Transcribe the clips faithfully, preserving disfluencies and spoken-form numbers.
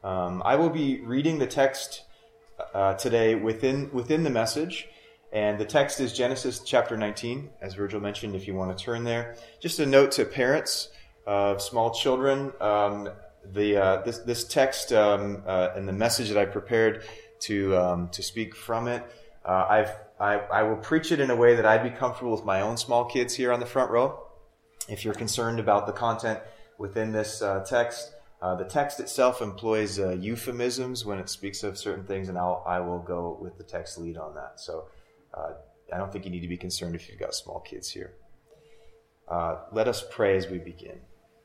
Um, I will be reading the text uh, today within within the message, and the text is Genesis chapter nineteen, as Virgil mentioned, if you want to turn there. Just a note to parents of small children, um, the uh, this, this text um, uh, and the message that I prepared to um, to speak from it, uh, I've I, I will preach it in a way that I'd be comfortable with my own small kids here on the front row. If you're concerned about the content within this uh, text, uh, the text itself employs uh, euphemisms when it speaks of certain things, and I'll, I will go with the text lead on that. So uh, I don't think you need to be concerned if you've got small kids here. Uh, let us pray as we begin.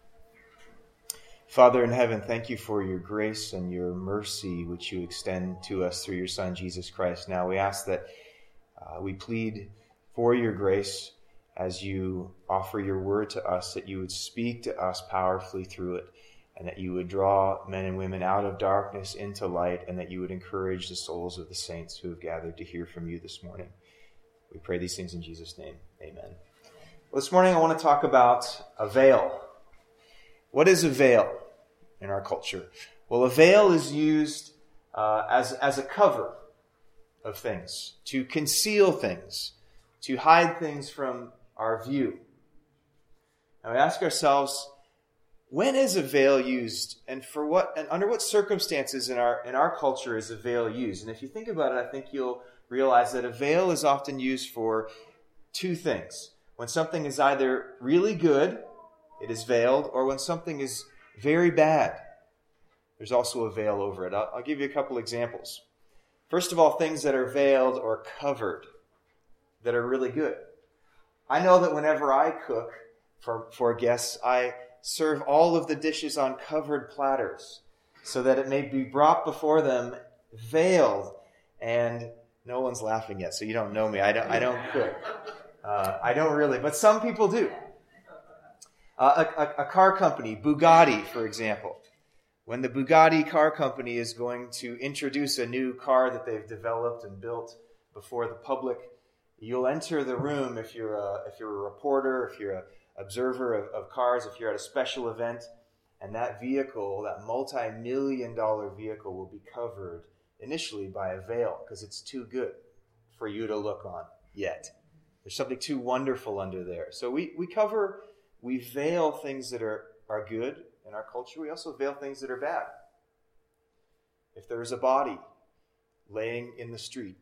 Father in heaven, thank you for your grace and your mercy which you extend to us through your Son, Jesus Christ. Now we ask that uh, we plead for your grace as you offer your word to us, that you would speak to us powerfully through it, and that you would draw men and women out of darkness into light, and that you would encourage the souls of the saints who have gathered to hear from you this morning. We pray these things in Jesus' name. Amen. Well, this morning I want to talk about a veil. What is a veil in our culture? Well, a veil is used uh, as, as a cover of things, to conceal things, to hide things from our view. Now we ask ourselves, when is a veil used, and for what, and under what circumstances in our in our culture is a veil used? And if you think about it, I think you'll realize that a veil is often used for two things. When something is either really good, it is veiled, or when something is very bad, there's also a veil over it. I'll, I'll give you a couple examples. First of all, things that are veiled or covered that are really good. I know that whenever I cook for, for guests, I serve all of the dishes on covered platters so that it may be brought before them veiled. And no one's laughing yet, so you don't know me. I don't, I don't cook. Uh, I don't really, but some people do. Uh, a, a, a car company, Bugatti, for example. When the Bugatti car company is going to introduce a new car that they've developed and built before the public, you'll enter the room if you're a, if you're a reporter, if you're an observer of, of cars, if you're at a special event, and that vehicle, that multi-million dollar vehicle, will be covered initially by a veil because it's too good for you to look on yet. There's something too wonderful under there. So we, we cover, we veil things that are, are good in our culture. We also veil things that are bad. If there is a body laying in the street,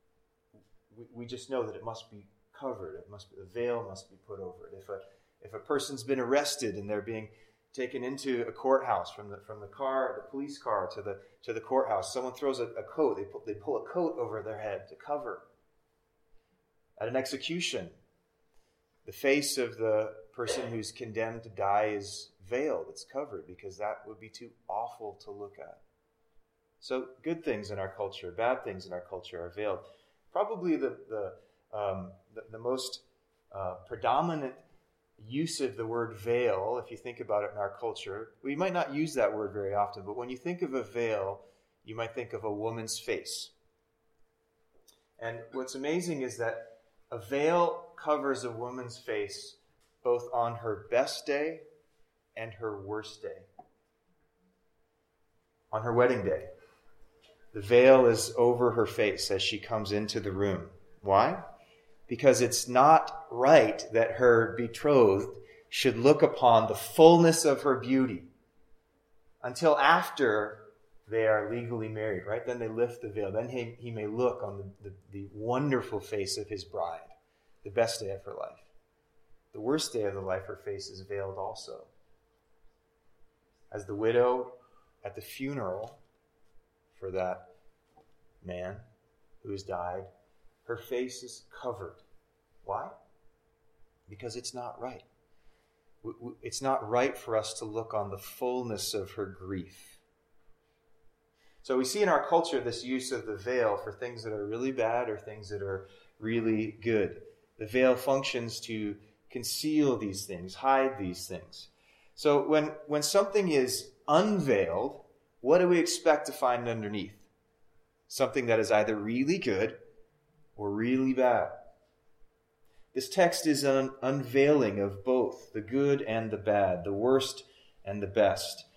we just know that it must be covered. It must be, a veil must be put over it. If a if a person's been arrested and they're being taken into a courthouse from the from the car, the police car to the to the courthouse, someone throws a, a coat. They pull, they pull a coat over their head to cover. At an execution, the face of the person who's condemned to die is veiled. It's covered because that would be too awful to look at. So good things in our culture, bad things in our culture are veiled. Probably the the, um, the, the most uh, predominant use of the word veil, if you think about it in our culture, we might not use that word very often, but when you think of a veil, you might think of a woman's face. And what's amazing is that a veil covers a woman's face both on her best day and her worst day. On her wedding day, the veil is over her face as she comes into the room. Why? Because it's not right that her betrothed should look upon the fullness of her beauty until after they are legally married, right? Then they lift the veil. Then he, he may look on the, the, the wonderful face of his bride, the best day of her life. The worst day of the life, her face is veiled also. As the widow at the funeral for that man who has died, her face is covered. Why? Because it's not right. It's not right for us to look on the fullness of her grief. So we see in our culture this use of the veil for things that are really bad or things that are really good. The veil functions to conceal these things, hide these things. So when, when something is unveiled, what do we expect to find underneath? Something that is either really good or really bad. This text is an unveiling of both the good and the bad, the worst and the best.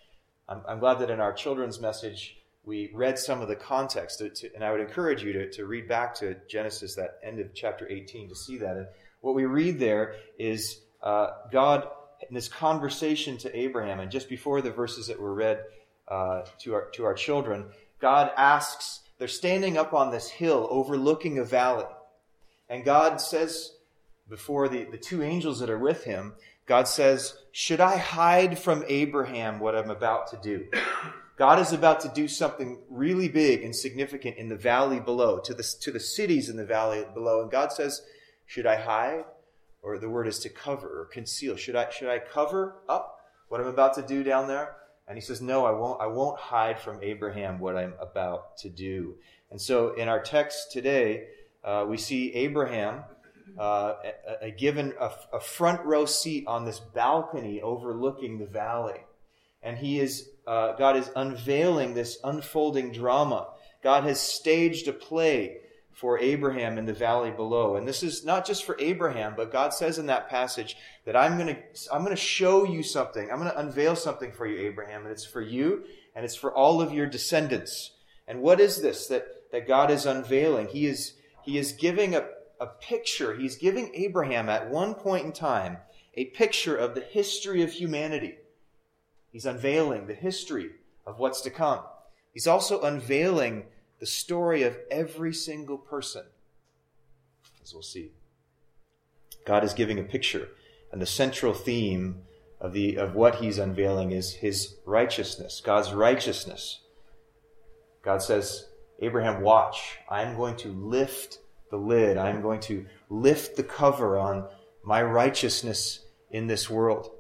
I'm, I'm glad that in our children's message, we read some of the context, to, to, and I would encourage you to, to read back to Genesis, that end of chapter eighteen, to see that. And what we read there is uh, God, in this conversation to Abraham, and just before the verses that were read uh, to our to our children, God asks, they're standing up on this hill overlooking a valley. And God says, before the, the two angels that are with him, God says, should I hide from Abraham what I'm about to do? God is about to do something really big and significant in the valley below, to the, to the cities in the valley below. And God says, should I hide? Or the word is to cover or conceal. Should I, should I cover up what I'm about to do down there? And he says, no, I won't, I won't hide from Abraham what I'm about to do. And so in our text today, uh, we see Abraham uh, a, a given a, a front row seat on this balcony overlooking the valley. And he is, uh, God is unveiling this unfolding drama. God has staged a play for Abraham in the valley below. And this is not just for Abraham, but God says in that passage that I'm going to, I'm going to show you something. I'm going to unveil something for you, Abraham, and it's for you, and it's for all of your descendants. And what is this that, that God is unveiling? He is, he is giving a, a picture. He's giving Abraham at one point in time a picture of the history of humanity. He's unveiling the history of what's to come. He's also unveiling the story of every single person, as we'll see. God is giving a picture, and the central theme of the of what he's unveiling is his righteousness, God's righteousness. God says, Abraham, watch. I'm going to lift the lid. I'm going to lift the cover on my righteousness in this world,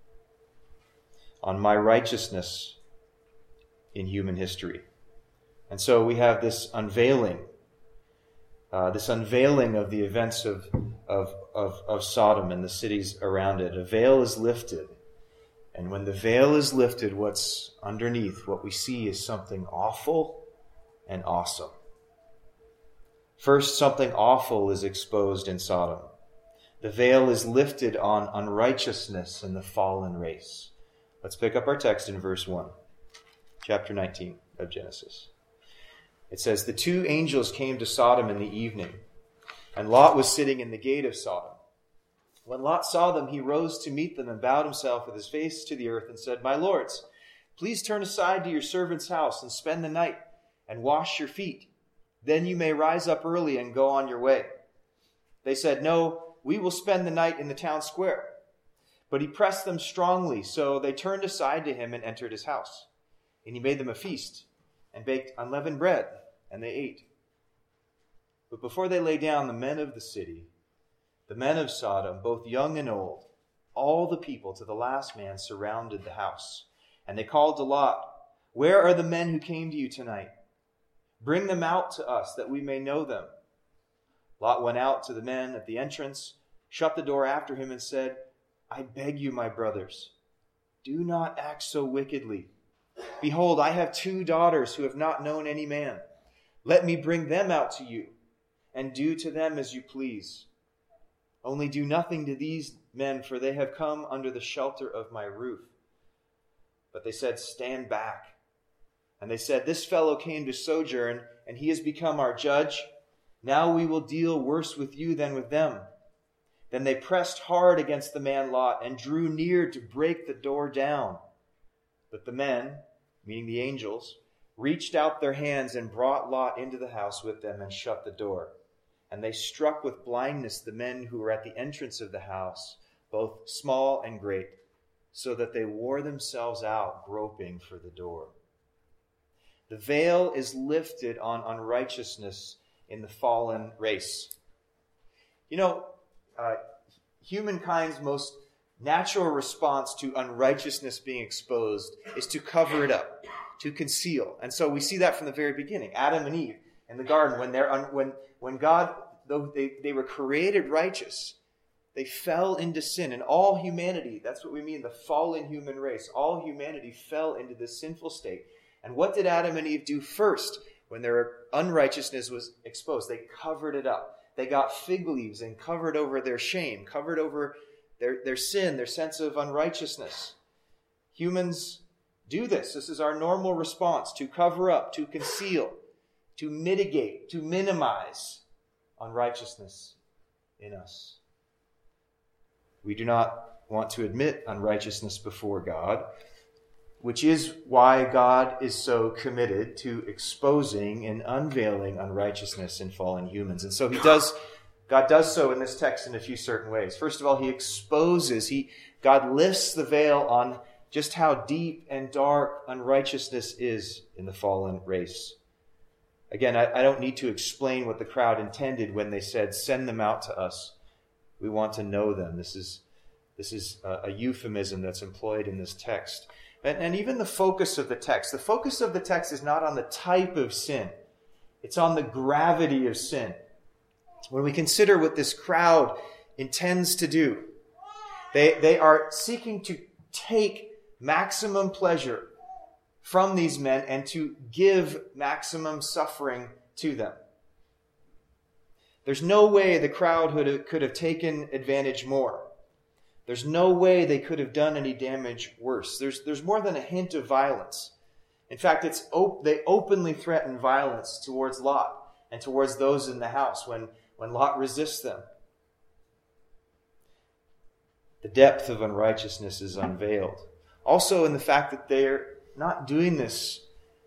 on my righteousness in human history. And so we have this unveiling, uh, this unveiling of the events of, of, of, of Sodom and the cities around it. A veil is lifted. And when the veil is lifted, what's underneath, what we see is something awful and awesome. First, something awful is exposed in Sodom. The veil is lifted on unrighteousness in the fallen race. Let's pick up our text in verse one, chapter nineteen of Genesis. It says, the two angels came to Sodom in the evening, and Lot was sitting in the gate of Sodom. When Lot saw them, he rose to meet them and bowed himself with his face to the earth and said, my lords, please turn aside to your servant's house and spend the night and wash your feet. Then you may rise up early and go on your way. They said, no, we will spend the night in the town square. But he pressed them strongly, so they turned aside to him and entered his house. And he made them a feast and baked unleavened bread, and they ate. But before they lay down, the men of the city, the men of Sodom, both young and old, all the people to the last man surrounded the house. And they called to Lot, where are the men who came to you tonight? Bring them out to us that we may know them. Lot went out to the men at the entrance, shut the door after him and said, I beg you, my brothers, do not act so wickedly. Behold, I have two daughters who have not known any man. Let me bring them out to you, and do to them as you please. Only do nothing to these men, for they have come under the shelter of my roof. But they said, stand back. And they said, this fellow came to sojourn, and he has become our judge. Now we will deal worse with you than with them. Then they pressed hard against the man Lot, and drew near to break the door down. But the men, meaning the angels, reached out their hands and brought Lot into the house with them and shut the door. And they struck with blindness the men who were at the entrance of the house, both small and great, so that they wore themselves out groping for the door. The veil is lifted on unrighteousness in the fallen race. You know, uh, humankind's most natural response to unrighteousness being exposed is to cover it up, to conceal. And so we see that from the very beginning. Adam and Eve in the garden, when they're un- when when God, though they, they were created righteous, they fell into sin. And all humanity, that's what we mean, the fallen human race, all humanity fell into this sinful state. And what did Adam and Eve do first when their unrighteousness was exposed? They covered it up. They got fig leaves and covered over their shame, covered over their, their sin, their sense of unrighteousness. Humans do this. This is our normal response, to cover up, to conceal, to mitigate, to minimize unrighteousness in us. We do not want to admit unrighteousness before God, which is why God is so committed to exposing and unveiling unrighteousness in fallen humans. And so he does, God does so in this text in a few certain ways. First of all, he exposes, he, God lifts the veil on just how deep and dark unrighteousness is in the fallen race. Again, I, I don't need to explain what the crowd intended when they said, send them out to us. We want to know them. This is, this is a, a euphemism that's employed in this text. And, and even the focus of the text. The focus of the text is not on the type of sin. It's on the gravity of sin. When we consider what this crowd intends to do, they, they are seeking to take maximum pleasure from these men and to give maximum suffering to them. There's no way the crowd could have, could have taken advantage more. There's no way they could have done any damage worse. There's, there's more than a hint of violence. In fact, it's op- they openly threaten violence towards Lot and towards those in the house when, when Lot resists them. The depth of unrighteousness is unveiled. Also in the fact that they're not doing this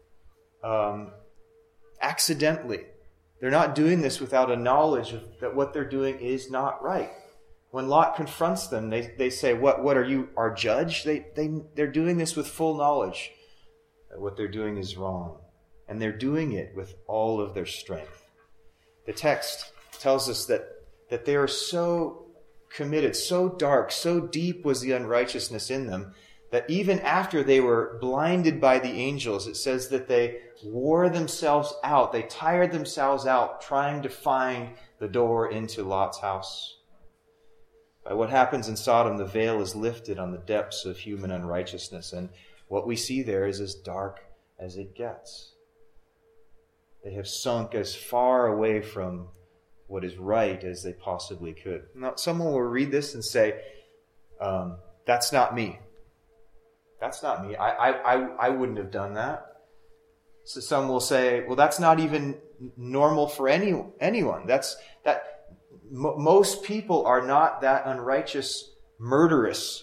um, accidentally. They're not doing this without a knowledge of that what they're doing is not right. When Lot confronts them, they, they say, what, what are you, our judge? They, they, they're doing this with full knowledge that what they're doing is wrong. And they're doing it with all of their strength. The text tells us that, that they are so committed, so dark, so deep was the unrighteousness in them, that even after they were blinded by the angels, it says that they wore themselves out. They tired themselves out trying to find the door into Lot's house. By what happens in Sodom, the veil is lifted on the depths of human unrighteousness, and what we see there is as dark as it gets. They have sunk as far away from what is right as they possibly could. Now, someone will read this and say, um, that's not me. That's not me. I, I, I, I wouldn't have done that. So some will say, well, that's not even normal for any anyone. That's that. M- most people are not that unrighteous, murderous.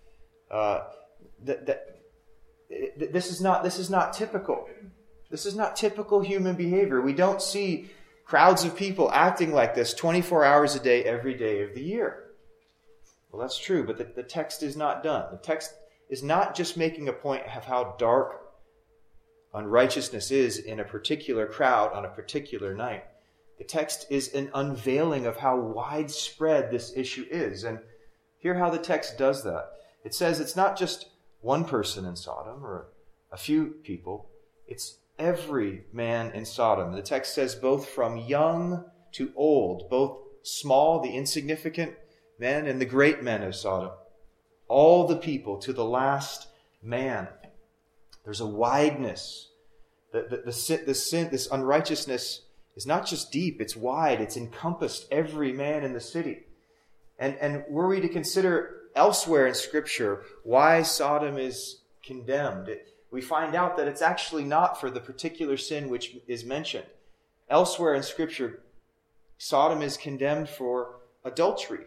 Uh, that, that th- this is not. This is not typical. This is not typical human behavior. We don't see crowds of people acting like this twenty-four hours a day, every day of the year. Well, that's true, but the, the text is not done. The text is not just making a point of how dark unrighteousness is in a particular crowd on a particular night. The text is an unveiling of how widespread this issue is. And hear how the text does that. It says it's not just one person in Sodom or a few people. It's every man in Sodom. The text says both from young to old, both small, the insignificant men, and the great men of Sodom. All the people to the last man. There's a wideness. The, the, the, sin, the sin, this unrighteousness is not just deep, it's wide. It's encompassed every man in the city. And, and were we to consider elsewhere in Scripture why Sodom is condemned, it, we find out that it's actually not for the particular sin which is mentioned. Elsewhere in Scripture, Sodom is condemned for adultery,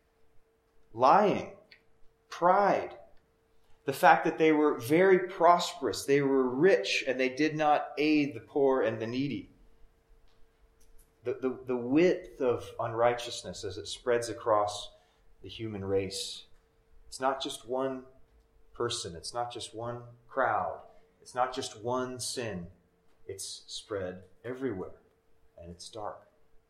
lying, pride, the fact that they were very prosperous, they were rich, and they did not aid the poor and the needy. The, the, the width of unrighteousness as it spreads across the human race. It's not just one person. It's not just one crowd. It's not just one sin. It's spread everywhere, and it's dark.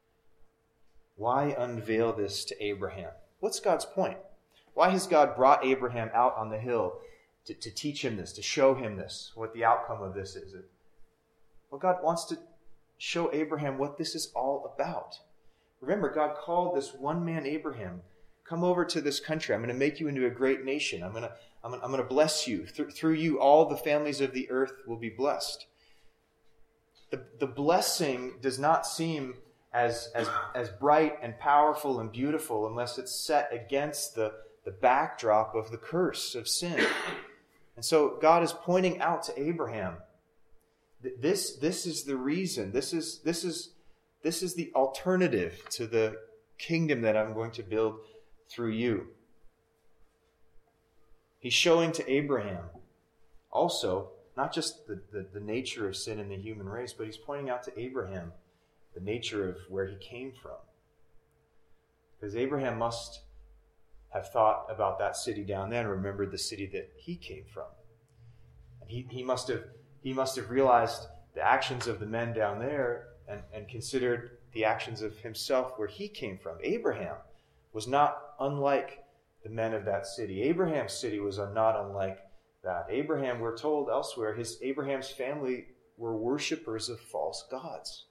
Why unveil this to Abraham? What's God's point? Why has God brought Abraham out on the hill to, to teach him this, to show him this, what the outcome of this is? Well, God wants to show Abraham what this is all about. Remember, God called this one man, Abraham, come over to this country. I'm going to make you into a great nation. I'm going to, I'm going to, I'm going to bless you. Th- through you, all the families of the earth will be blessed. The, the blessing does not seem as, as, as bright and powerful and beautiful unless it's set against the, the backdrop of the curse of sin. And so God is pointing out to Abraham, this, this is the reason, this is, this is, this is the alternative to the kingdom that I'm going to build through you. He's showing to Abraham also, not just the, the, the nature of sin in the human race, but he's pointing out to Abraham the nature of where he came from. Because Abraham must have thought about that city down there and remembered the city that he came from. And he, he must have he must have realized the actions of the men down there and, and considered the actions of himself where he came from. Abraham was not unlike the men of that city. Abraham's city was not unlike that. Abraham, we're told elsewhere, his Abraham's family were worshipers of false gods.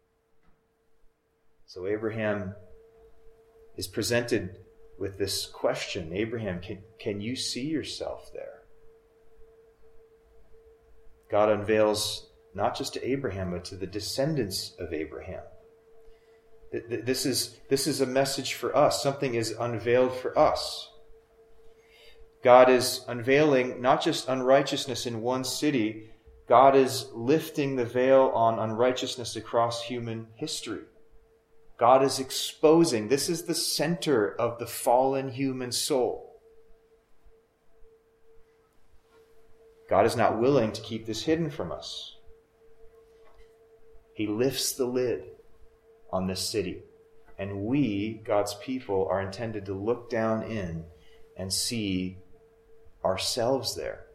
So Abraham is presented with this question. Abraham, can, can you see yourself there? God unveils not just to Abraham, but to the descendants of Abraham. This is, this is a message for us. Something is unveiled for us. God is unveiling not just unrighteousness in one city, God is lifting the veil on unrighteousness across human history. God is exposing. This is the center of the fallen human soul. God is not willing to keep this hidden from us. He lifts the lid on this city. And we, God's people, are intended to look down in and see ourselves there.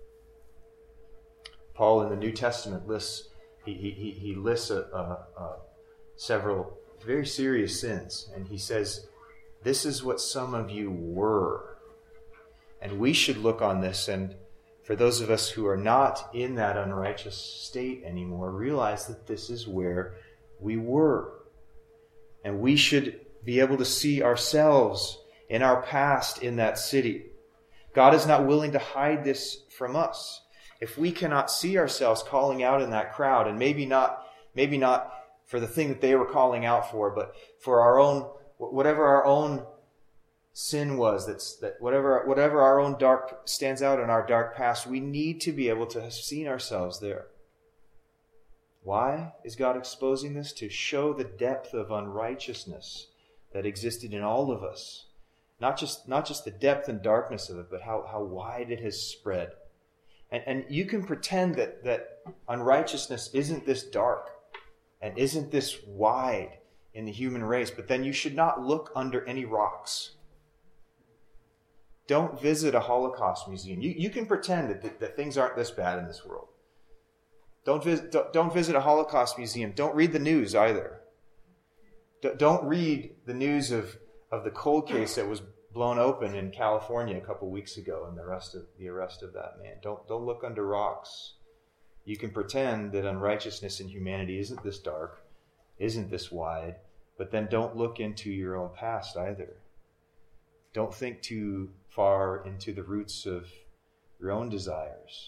Paul in the New Testament lists, he, he, he lists a, a, a several very serious sins. And he says, this is what some of you were. And we should look on this, and for those of us who are not in that unrighteous state anymore, realize that this is where we were. And we should be able to see ourselves in our past in that city. God is not willing to hide this from us. If we cannot see ourselves calling out in that crowd, and maybe not, maybe not for the thing that they were calling out for, but for our own, whatever our own sin was, that's that whatever whatever our own dark stands out in our dark past, we need to be able to have seen ourselves there. Why is God exposing this? To show the depth of unrighteousness that existed in all of us. Not just not just the depth and darkness of it, but how, how wide it has spread. And and you can pretend that, that unrighteousness isn't this dark and isn't this wide in the human race, but then you should not look under any rocks. Don't visit a Holocaust museum. You, you can pretend that, that, that things aren't this bad in this world. Don't visit, don't, don't visit a Holocaust museum. Don't read the news either. D- don't read the news of, of the cold case that was blown open in California a couple weeks ago and the rest of the arrest of that man. Don't, don't look under rocks. You can pretend that unrighteousness in humanity isn't this dark, isn't this wide, but then don't look into your own past either. Don't think too far into the roots of your own desires.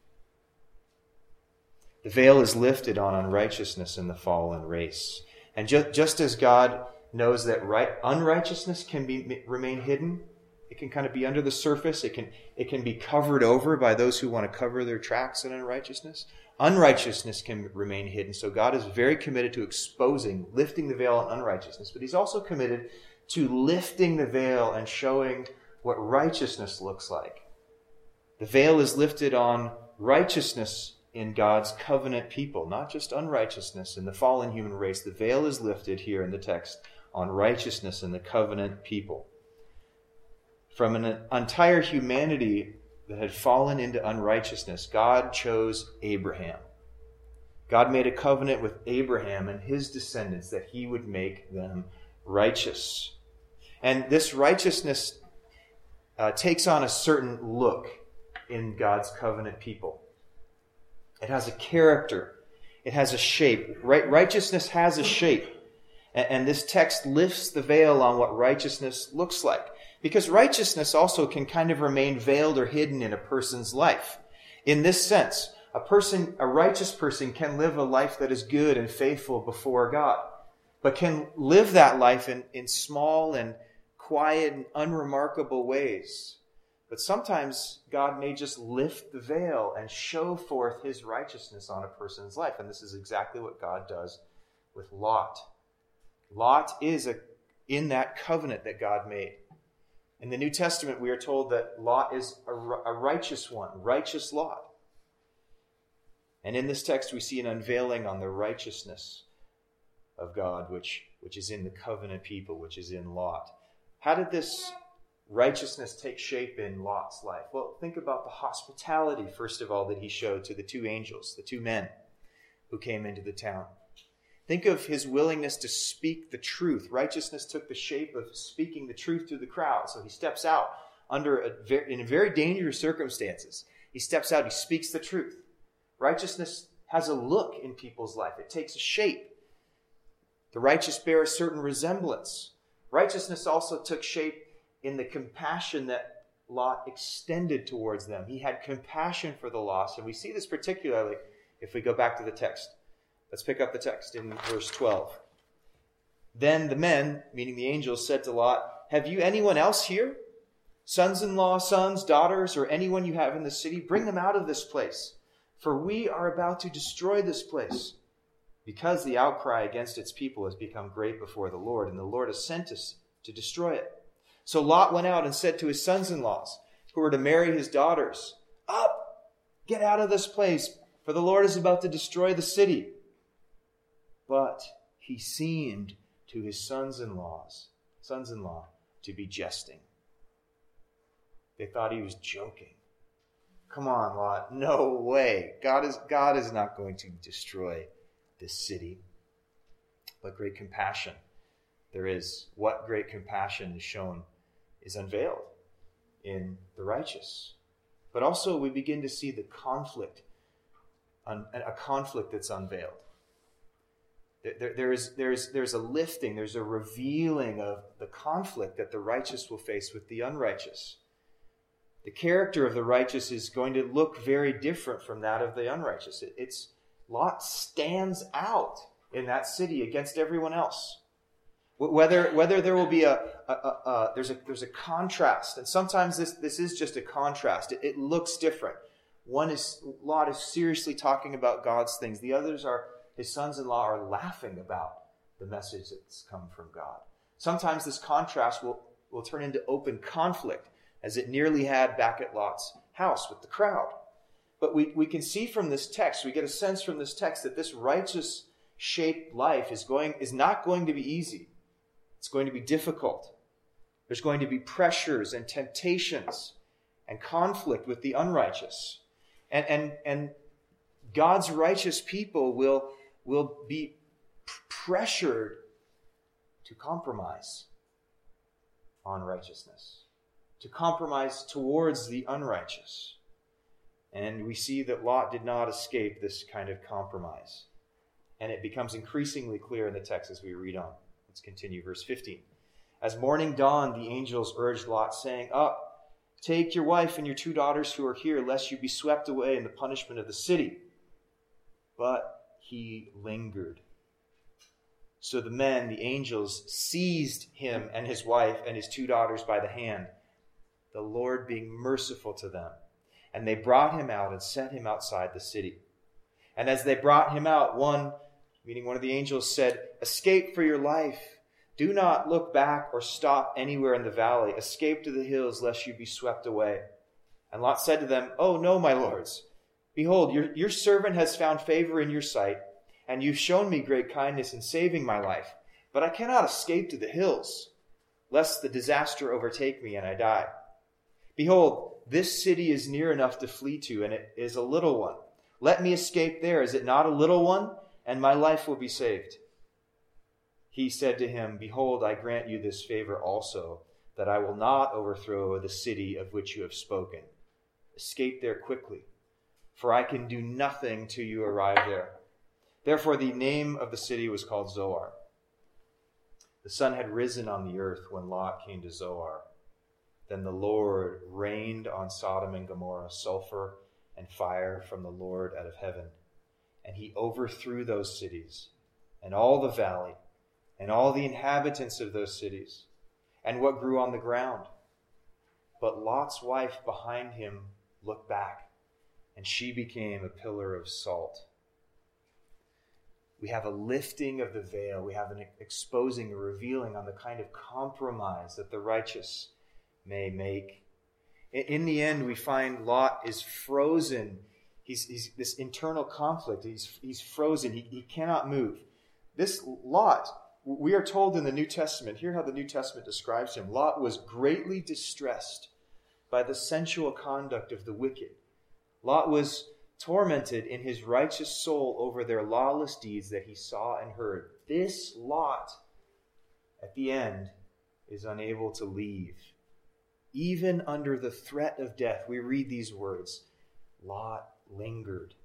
The veil is lifted on unrighteousness in the fallen race. And ju- just as God knows that right, unrighteousness can be remain hidden, it can kind of be under the surface, it can, it can be covered over by those who want to cover their tracks in unrighteousness. Unrighteousness can remain hidden. So God is very committed to exposing, lifting the veil on unrighteousness. But he's also committed to lifting the veil and showing what righteousness looks like. The veil is lifted on righteousness in God's covenant people, not just unrighteousness in the fallen human race. The veil is lifted here in the text on righteousness in the covenant people. From an entire humanity that had fallen into unrighteousness, God chose Abraham. God made a covenant with Abraham and his descendants that he would make them righteous. And this righteousness uh, takes on a certain look in God's covenant people. It has a character. It has a shape. Right, righteousness has a shape. And, and this text lifts the veil on what righteousness looks like. Because righteousness also can kind of remain veiled or hidden in a person's life. In this sense, a person, a righteous person can live a life that is good and faithful before God, but can live that life in, in small and quiet and unremarkable ways. But sometimes God may just lift the veil and show forth his righteousness on a person's life. And this is exactly what God does with Lot. Lot is a, in that covenant that God made. In the New Testament, we are told that Lot is a, a righteous one, righteous Lot. And in this text, we see an unveiling on the righteousness of God, which, which is in the covenant people, which is in Lot. How did this righteousness take shape in Lot's life? Well, think about the hospitality, first of all, that he showed to the two angels, the two men who came into the town. Think of his willingness to speak the truth. Righteousness took the shape of speaking the truth to the crowd. So he steps out under a very, in very dangerous circumstances. He steps out, he speaks the truth. Righteousness has a look in people's life. It takes a shape. The righteous bear a certain resemblance. Righteousness also took shape in the compassion that Lot extended towards them. He had compassion for the lost. And we see this particularly if we go back to the text. Let's pick up the text in verse twelve. Then the men, meaning the angels, said to Lot, "Have you anyone else here? Sons-in-law, sons, daughters, or anyone you have in the city? Bring them out of this place, for we are about to destroy this place, because the outcry against its people has become great before the Lord, and the Lord has sent us to destroy it." So Lot went out and said to his sons-in-laws, who were to marry his daughters, "Up, get out of this place, for the Lord is about to destroy the city." But he seemed to his sons-in-laws, sons-in-law, to be jesting. They thought he was joking. Come on, Lot. No way. God is, God is not going to destroy this city. But great compassion there is. What great compassion is shown is unveiled in the righteous. But also we begin to see the conflict, a conflict that's unveiled. There, there is, there's, there's a lifting, there's a revealing of the conflict that the righteous will face with the unrighteous. The character of the righteous is going to look very different from that of the unrighteous. It, it's Lot stands out in that city against everyone else. Whether whether there will be a, a, a, a there's a there's a contrast, and sometimes this this is just a contrast. It, it looks different. One is Lot is seriously talking about God's things. The others are his sons-in-law are laughing about the message that's come from God. Sometimes this contrast will, will turn into open conflict, as it nearly had back at Lot's house with the crowd. But we, we can see from this text, we get a sense from this text that this righteous shaped life is going is not going to be easy. It's going to be difficult. There's going to be pressures and temptations and conflict with the unrighteous. And, and, and God's righteous people will will be pressured to compromise on righteousness, to compromise towards the unrighteous. And we see that Lot did not escape this kind of compromise. And it becomes increasingly clear in the text as we read on. Let's continue, verse fifteen. As morning dawned, the angels urged Lot, saying, "Up, take your wife and your two daughters who are here, lest you be swept away in the punishment of the city." But he lingered. So the men, the angels, seized him and his wife and his two daughters by the hand, the Lord being merciful to them. And they brought him out and set him outside the city. And as they brought him out, one, meaning one of the angels, said, "Escape for your life. Do not look back or stop anywhere in the valley. Escape to the hills, lest you be swept away." And Lot said to them, "Oh, no, my lords. Behold, your, your servant has found favor in your sight, and you've shown me great kindness in saving my life. But I cannot escape to the hills, lest the disaster overtake me and I die. Behold, this city is near enough to flee to, and it is a little one. Let me escape there. Is it not a little one? And my life will be saved." He said to him, "Behold, I grant you this favor also, that I will not overthrow the city of which you have spoken. Escape there quickly, for I can do nothing till you arrive there." Therefore the name of the city was called Zoar. The sun had risen on the earth when Lot came to Zoar. Then the Lord rained on Sodom and Gomorrah sulfur and fire from the Lord out of heaven. And he overthrew those cities, and all the valley, and all the inhabitants of those cities, and what grew on the ground. But Lot's wife behind him looked back, and she became a pillar of salt. We have a lifting of the veil. We have an exposing, a revealing on the kind of compromise that the righteous may make. In the end, we find Lot is frozen. He's, he's this internal conflict. He's, he's frozen. He, he cannot move. This Lot, we are told in the New Testament, hear how the New Testament describes him. Lot was greatly distressed by the sensual conduct of the wicked. Lot was tormented in his righteous soul over their lawless deeds that he saw and heard. This Lot, at the end, is unable to leave. Even under the threat of death, we read these words, Lot lingered.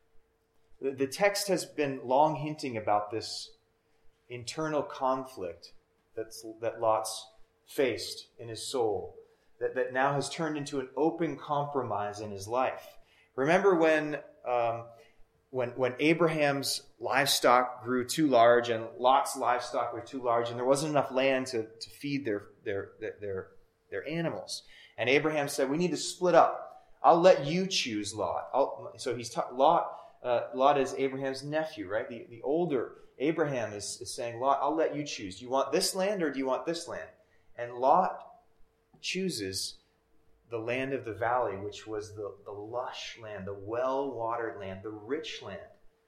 The, the text has been long hinting about this internal conflict that's, that Lot's faced in his soul, that, that now has turned into an open compromise in his life. Remember when, um, when, when Abraham's livestock grew too large and Lot's livestock were too large and there wasn't enough land to, to feed their, their, their, their, their animals. And Abraham said, we need to split up. I'll let you choose Lot. I'll, so he's ta- Lot, uh, Lot is Abraham's nephew, right? The, the older Abraham is, is saying, Lot, I'll let you choose. Do you want this land or do you want this land? And Lot chooses the land of the valley, which was the, the lush land, the well-watered land, the rich land.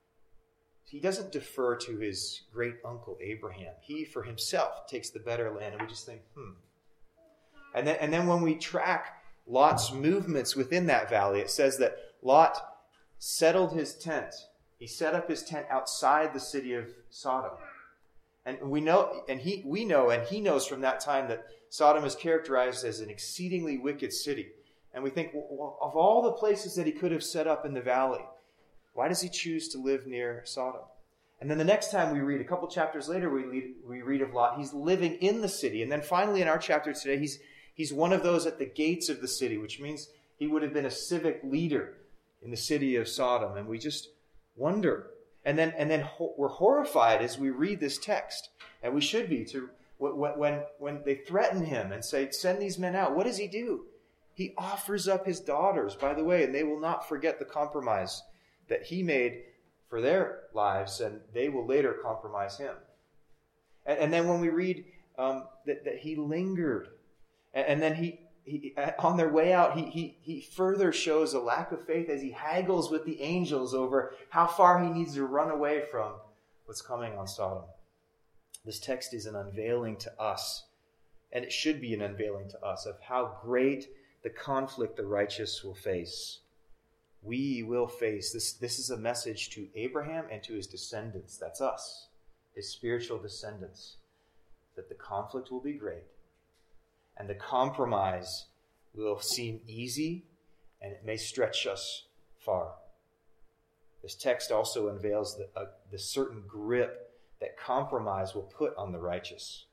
He doesn't defer to his great uncle Abraham. He, for himself, takes the better land. And we just think, hmm. And then, and then when we track Lot's movements within that valley, it says that Lot settled his tent. He set up his tent outside the city of Sodom. And we know, and he, we know, and he knows from that time that Sodom is characterized as an exceedingly wicked city. And we think, well, of all the places that he could have set up in the valley, why does he choose to live near Sodom? And then the next time we read, a couple chapters later, we read, we read of Lot. He's living in the city. And then finally in our chapter today, he's, he's one of those at the gates of the city, which means he would have been a civic leader in the city of Sodom. And we just wonder. And then, and then ho- we're horrified as we read this text. And we should be, to when, when, when they threaten him and say, send these men out. What does he do? He offers up his daughters, by the way, and they will not forget the compromise that he made for their lives, and they will later compromise him. And, and then when we read um, that, that he lingered, and, and then he, he on their way out, he, he, he further shows a lack of faith as he haggles with the angels over how far he needs to run away from what's coming on Sodom. This text is an unveiling to us, and it should be an unveiling to us, of how great the conflict the righteous will face. We will face this. This is a message to Abraham and to his descendants. That's us, his spiritual descendants. That the conflict will be great, and the compromise will seem easy, and it may stretch us far. This text also unveils the, uh, the certain grip that compromise will put on the righteous.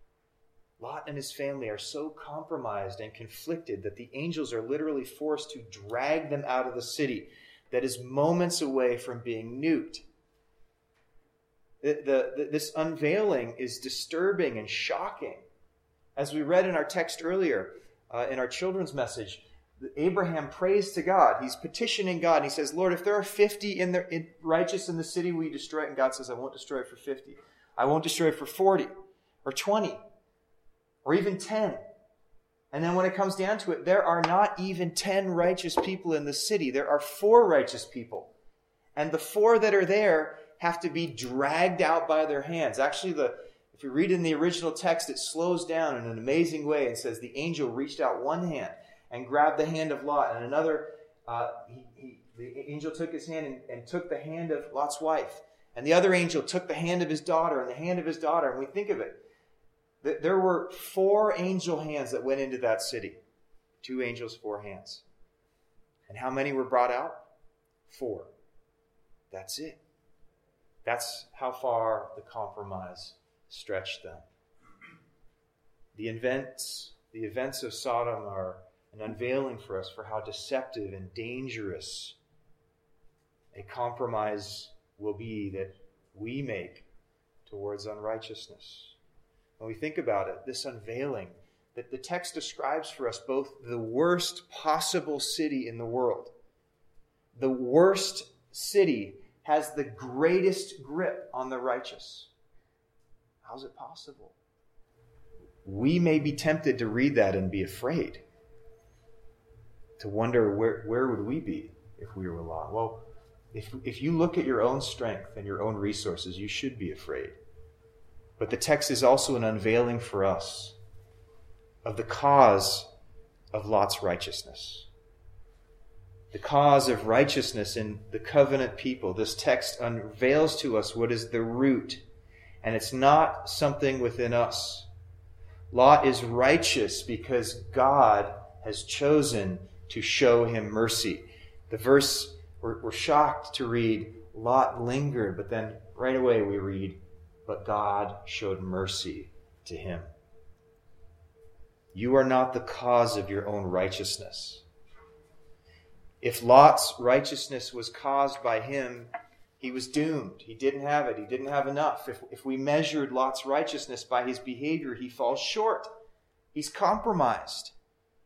Lot and his family are so compromised and conflicted that the angels are literally forced to drag them out of the city that is moments away from being nuked. The, the, the, this unveiling is disturbing and shocking. As we read in our text earlier, uh, in our children's message, Abraham prays to God. He's petitioning God. And he says, Lord, if there are fifty in the, in, righteous in the city, will you destroy it? And God says, I won't destroy it for fifty. I won't destroy it for forty or twenty or even ten. And then when it comes down to it, there are not even ten righteous people in the city. There are four righteous people. And the four that are there have to be dragged out by their hands. Actually, the if you read in the original text, it slows down in an amazing way and says the angel reached out one hand and grabbed the hand of Lot, and another, uh, he, he, the angel took his hand and, and took the hand of Lot's wife. And the other angel took the hand of his daughter and the hand of his daughter. And we think of it, that there were four angel hands that went into that city. Two angels, four hands. And how many were brought out? Four. That's it. That's how far the compromise stretched them. The events, the events of Sodom are an unveiling for us for how deceptive and dangerous a compromise will be that we make towards unrighteousness. When we think about it, this unveiling that the text describes for us both the worst possible city in the world. The worst city has the greatest grip on the righteous. How's it possible? We may be tempted to read that and be afraid, to wonder where, where would we be if we were Lot? Well, if, if you look at your own strength and your own resources, you should be afraid. But the text is also an unveiling for us of the cause of Lot's righteousness. The cause of righteousness in the covenant people. This text unveils to us what is the root, and it's not something within us. Lot is righteous because God has chosen to show him mercy. The verse, we're, we're shocked to read, Lot lingered, but then right away we read, but God showed mercy to him. You are not the cause of your own righteousness. If Lot's righteousness was caused by him, he was doomed. He didn't have it. He didn't have enough. If, if we measured Lot's righteousness by his behavior, he falls short. He's compromised.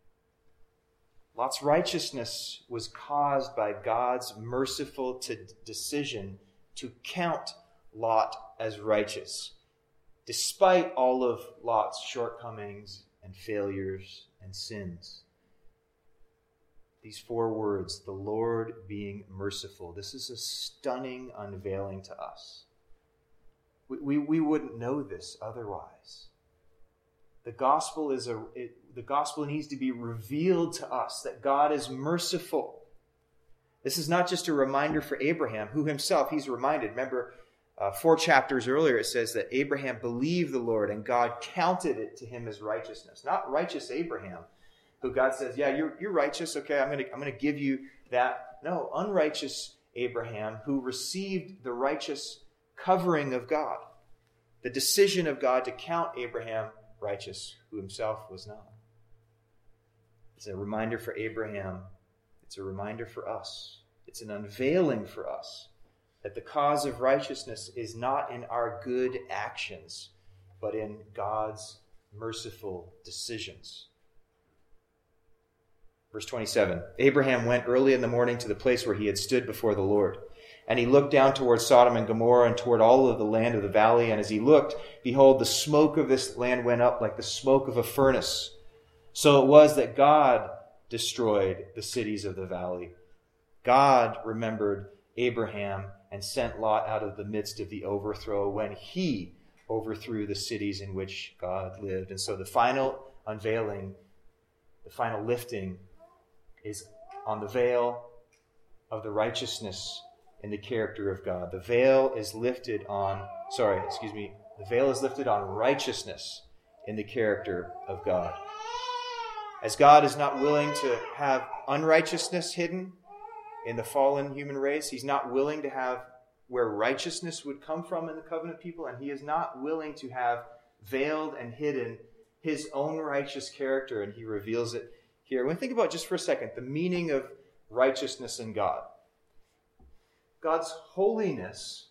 Lot's righteousness was caused by God's merciful to decision to count Lot as righteous, despite all of Lot's shortcomings and failures and sins. These four words, the Lord being merciful. This is a stunning unveiling to us. We, we, we wouldn't know this otherwise. The gospel is a it, the gospel needs to be revealed to us that God is merciful. This is not just a reminder for Abraham, who himself, he's reminded. Remember, uh, four chapters earlier, it says that Abraham believed the Lord and God counted it to him as righteousness. Not righteous Abraham, who God says, yeah, you're, you're righteous. Okay, I'm going to I'm going to give you that. No, unrighteous Abraham, who received the righteous covering of God, the decision of God to count Abraham righteous, who himself was not. It's a reminder for Abraham. It's a reminder for us. It's an unveiling for us that the cause of righteousness is not in our good actions, but in God's merciful decisions. Verse twenty-seven, Abraham went early in the morning to the place where he had stood before the Lord. And he looked down toward Sodom and Gomorrah and toward all of the land of the valley. And as he looked, behold, the smoke of this land went up like the smoke of a furnace. So it was that God destroyed the cities of the valley. God remembered Abraham and sent Lot out of the midst of the overthrow when he overthrew the cities in which God lived. And so the final unveiling, the final lifting is on the veil of the righteousness in the character of God. The veil is lifted on, sorry, excuse me, the veil is lifted on righteousness in the character of God. As God is not willing to have unrighteousness hidden in the fallen human race, he's not willing to have where righteousness would come from in the covenant people, and he is not willing to have veiled and hidden his own righteous character, and he reveals it here. When we think about just for a second the meaning of righteousness in God. God's holiness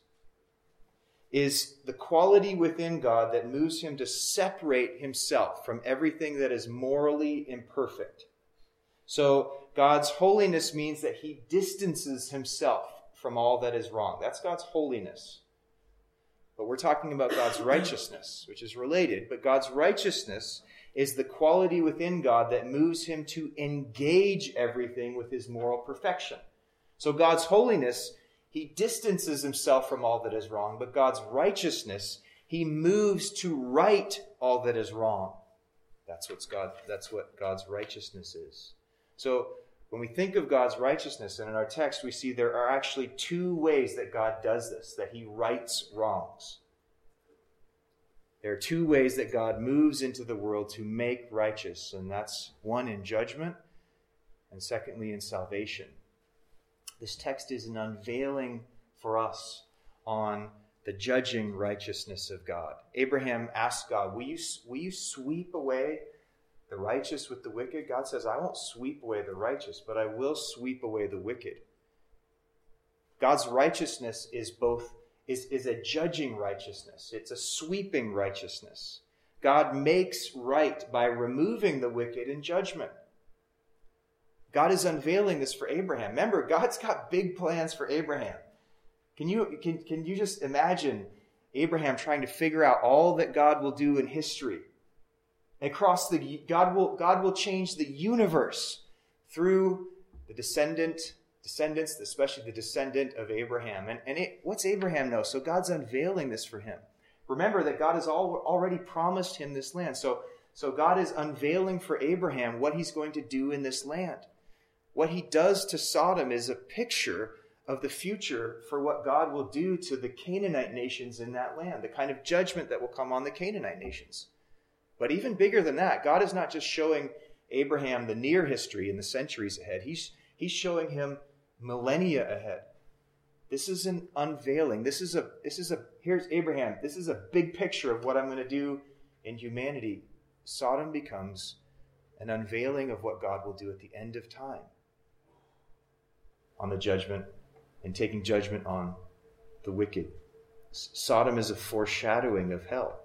is the quality within God that moves him to separate himself from everything that is morally imperfect. So God's holiness means that he distances himself from all that is wrong. That's God's holiness. But we're talking about God's righteousness, which is related. But God's righteousness is the quality within God that moves him to engage everything with his moral perfection. So God's holiness, he distances himself from all that is wrong. But God's righteousness, he moves to right all that is wrong. That's what's God, that's what God's righteousness is. So when we think of God's righteousness, and in our text we see there are actually two ways that God does this, that he rights wrongs. There are two ways that God moves into the world to make righteous, and that's one in judgment, and secondly in salvation. This text is an unveiling for us on the judging righteousness of God. Abraham asked God, will you, will you sweep away the righteous with the wicked? God says, I won't sweep away the righteous, but I will sweep away the wicked. God's righteousness is both is, is a judging righteousness. It's a sweeping righteousness. God makes right by removing the wicked in judgment. God is unveiling this for Abraham. Remember, God's got big plans for Abraham. Can you, can, can you just imagine Abraham trying to figure out all that God will do in history? Across the God will God will change the universe through the descendant, descendants, especially the descendant of Abraham. And, and it, what's Abraham know? So God's unveiling this for him. Remember that God has all, already promised him this land. So, so God is unveiling for Abraham what he's going to do in this land. What he does to Sodom is a picture of the future for what God will do to the Canaanite nations in that land, the kind of judgment that will come on the Canaanite nations. But even bigger than that, God is not just showing Abraham the near history in the centuries ahead. He's, he's showing him millennia ahead. This is an unveiling. This is a, this is a, here's Abraham. This is a big picture of what I'm going to do in humanity. Sodom becomes an unveiling of what God will do at the end of time on the judgment and taking judgment on the wicked. Sodom is a foreshadowing of hell.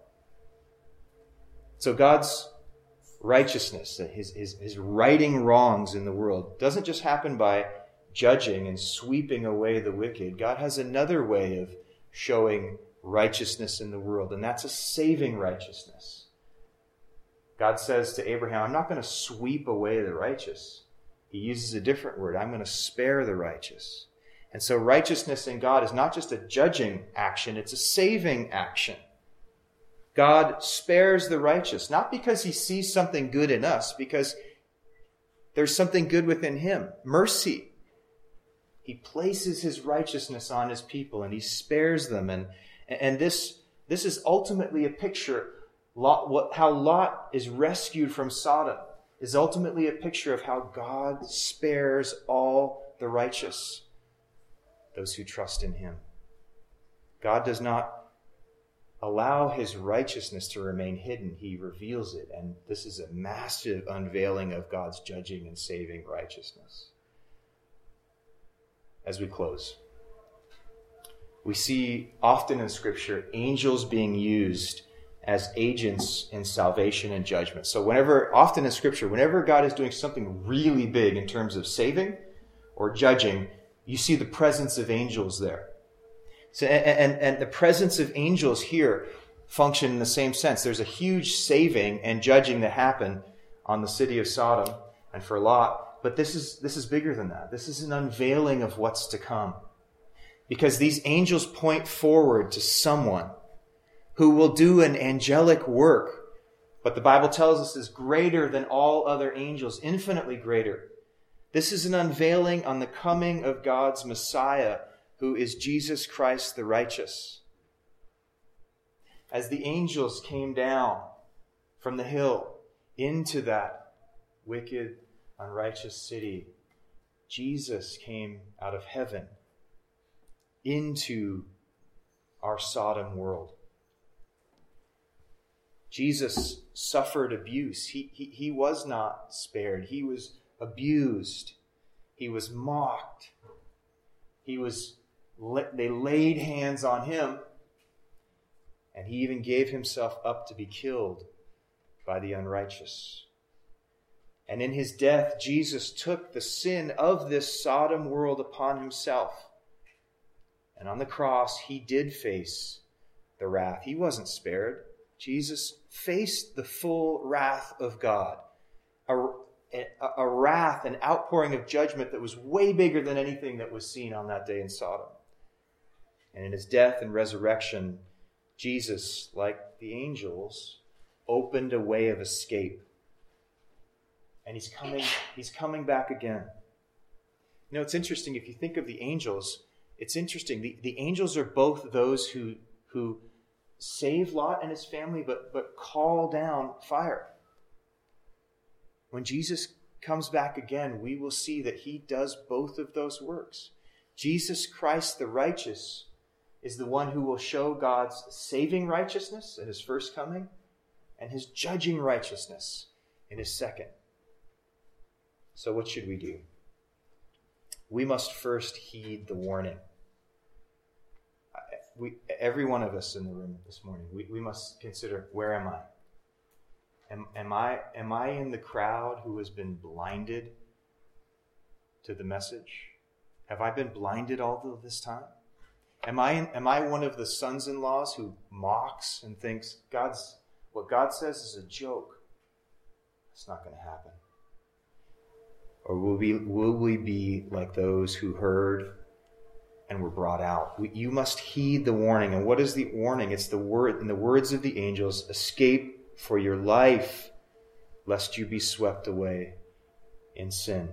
So God's righteousness, his, his, his righting wrongs in the world, doesn't just happen by judging and sweeping away the wicked. God has another way of showing righteousness in the world, and that's a saving righteousness. God says to Abraham, I'm not going to sweep away the righteous. He uses a different word. I'm going to spare the righteous. And so righteousness in God is not just a judging action, it's a saving action. God spares the righteous, not because he sees something good in us, because there's something good within him. Mercy. He places his righteousness on his people and he spares them. And, and this, this is ultimately a picture. Lot, what, how Lot is rescued from Sodom is ultimately a picture of how God spares all the righteous, those who trust in him. God does not allow his righteousness to remain hidden. He reveals it. And this is a massive unveiling of God's judging and saving righteousness. As we close, we see often in Scripture angels being used as agents in salvation and judgment. So whenever, often in Scripture, whenever God is doing something really big in terms of saving or judging, you see the presence of angels there. So, and, and the presence of angels here function in the same sense. There's a huge saving and judging that happen on the city of Sodom and for Lot. But this is, this is bigger than that. This is an unveiling of what's to come. Because these angels point forward to someone who will do an angelic work. But the Bible tells us is greater than all other angels, infinitely greater. This is an unveiling on the coming of God's Messiah, who is Jesus Christ the righteous. As the angels came down from the hill into that wicked, unrighteous city, Jesus came out of heaven into our Sodom world. Jesus suffered abuse. He, he, he was not spared. He was abused. He was mocked. He was, they laid hands on him, and he even gave himself up to be killed by the unrighteous. And in his death, Jesus took the sin of this Sodom world upon himself. And on the cross, he did face the wrath. He wasn't spared. Jesus faced the full wrath of God. A, a, a wrath, an outpouring of judgment that was way bigger than anything that was seen on that day in Sodom. And in his death and resurrection, Jesus, like the angels, opened a way of escape. And he's coming, he's coming back again. You know, it's interesting, if you think of the angels, it's interesting. The, the angels are both those who, who save Lot and his family, but, but call down fire. When Jesus comes back again, we will see that he does both of those works. Jesus Christ, the righteous, is the one who will show God's saving righteousness at his first coming and his judging righteousness in his second. So what should we do? We must first heed the warning. We, every one of us in the room this morning, we, we must consider, where am I? Am, am I am I in the crowd who has been blinded to the message? Have I been blinded all of this time? Am I am I one of the sons-in-laws who mocks and thinks God's what God says is a joke? It's not going to happen. Or will we will we be like those who heard and were brought out? We, you must heed the warning. And what is the warning? It's the word in the words of the angels: escape for your life, lest you be swept away in sin.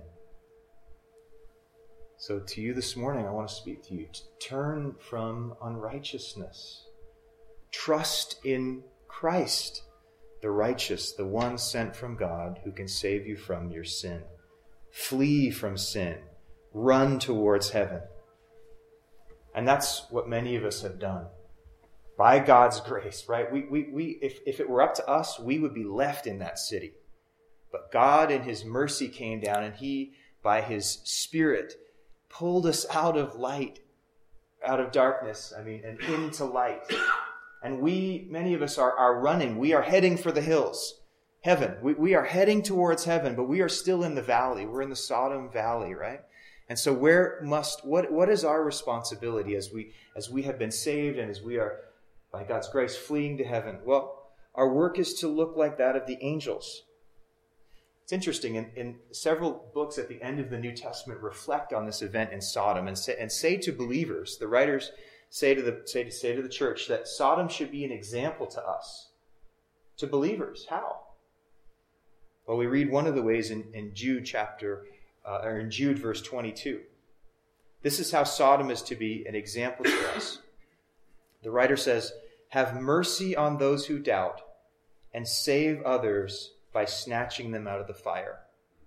So to you this morning, I want to speak to you. Turn from unrighteousness. Trust in Christ, the righteous, the one sent from God who can save you from your sin. Flee from sin. Run towards heaven. And that's what many of us have done. By God's grace, right? We, we, we, if, if it were up to us, we would be left in that city. But God in his mercy came down, and he, by his Spirit, pulled us out of light, out of darkness, I mean, and into light. And we, many of us are, are running. We are heading for the hills, heaven. We, we are heading towards heaven, but we are still in the valley. We're in the Sodom Valley, right? And so where must, what, what is our responsibility as we, as we have been saved and as we are, by God's grace, fleeing to heaven? Well, our work is to look like that of the angels. It's interesting, in, in several books at the end of the New Testament reflect on this event in Sodom and say, and say to believers, the writers say to the say to, say to the church that Sodom should be an example to us, to believers. How? Well, we read one of the ways in, in Jude chapter, uh, or in Jude verse twenty-two. This is how Sodom is to be an example to us. The writer says, "Have mercy on those who doubt, and save others by snatching them out of the fire."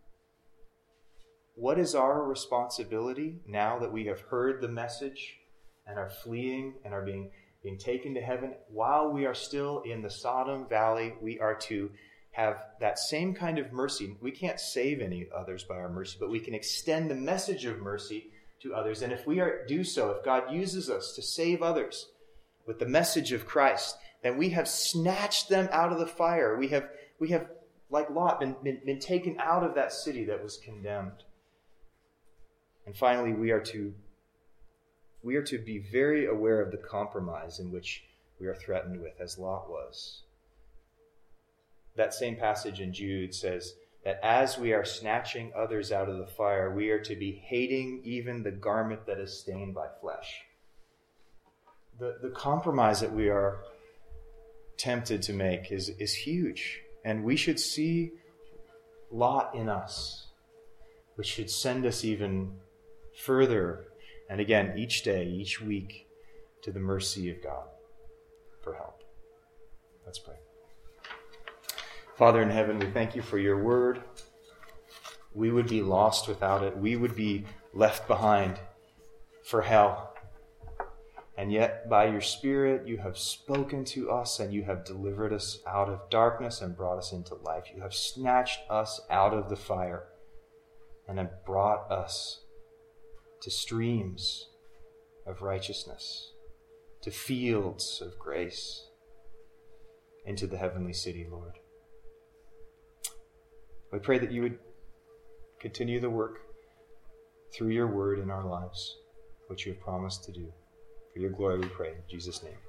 What is our responsibility now that we have heard the message and are fleeing and are being, being taken to heaven? While we are still in the Sodom Valley, we are to have that same kind of mercy. We can't save any others by our mercy, but we can extend the message of mercy to others. And if we are, do so, if God uses us to save others with the message of Christ, then we have snatched them out of the fire. We have, we have like Lot, been, been, been taken out of that city that was condemned. And finally, we are to we are to be very aware of the compromise in which we are threatened with, as Lot was. That same passage in Jude says that as we are snatching others out of the fire, we are to be hating even the garment that is stained by flesh. The, the compromise that we are tempted to make is, is huge. And we should see Lot in us, which should send us even further, and again, each day, each week, to the mercy of God for help. Let's pray. Father in heaven, we thank you for your word. We would be lost without it. We would be left behind for hell. And yet, by your Spirit, you have spoken to us and you have delivered us out of darkness and brought us into life. You have snatched us out of the fire and have brought us to streams of righteousness, to fields of grace, into the heavenly city, Lord. We pray that you would continue the work through your word in our lives, which you have promised to do. For your glory we pray. In Jesus' name,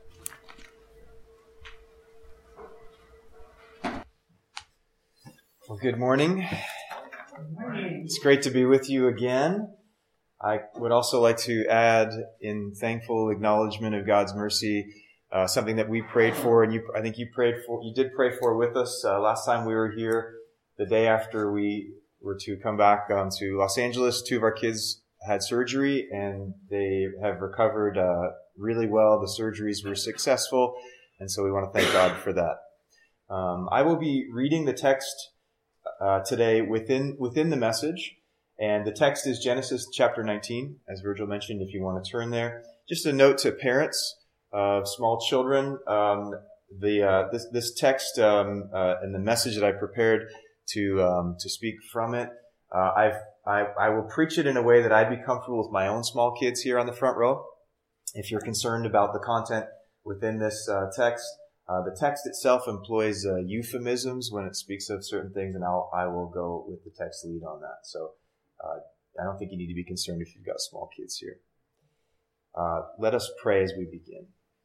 amen. Well, good morning. Good morning. It's great to be with you again. I would also like to add, in thankful acknowledgement of God's mercy, uh, something that we prayed for, and you, I think you prayed for, you did pray for with us uh, last time we were here, the day after we were to come back um, to Los Angeles. Two of our kids had surgery, and they have recovered uh, really well. The surgeries were successful, and so we want to thank God for that. Um, I will be reading the text uh, today within within the message. And the text is Genesis chapter nineteen, as Virgil mentioned, if you want to turn there. Just a note to parents of small children. Um, the uh, this, this text um, uh, and the message that I prepared to um, to speak from it, uh, I've, I, I will preach it in a way that I'd be comfortable with my own small kids here on the front row. If you're concerned about the content within this uh, text, Uh, the text itself employs uh, euphemisms when it speaks of certain things, and I'll, I will go with the text lead on that. So uh, I don't think you need to be concerned if you've got small kids here. Uh, let us pray as we begin.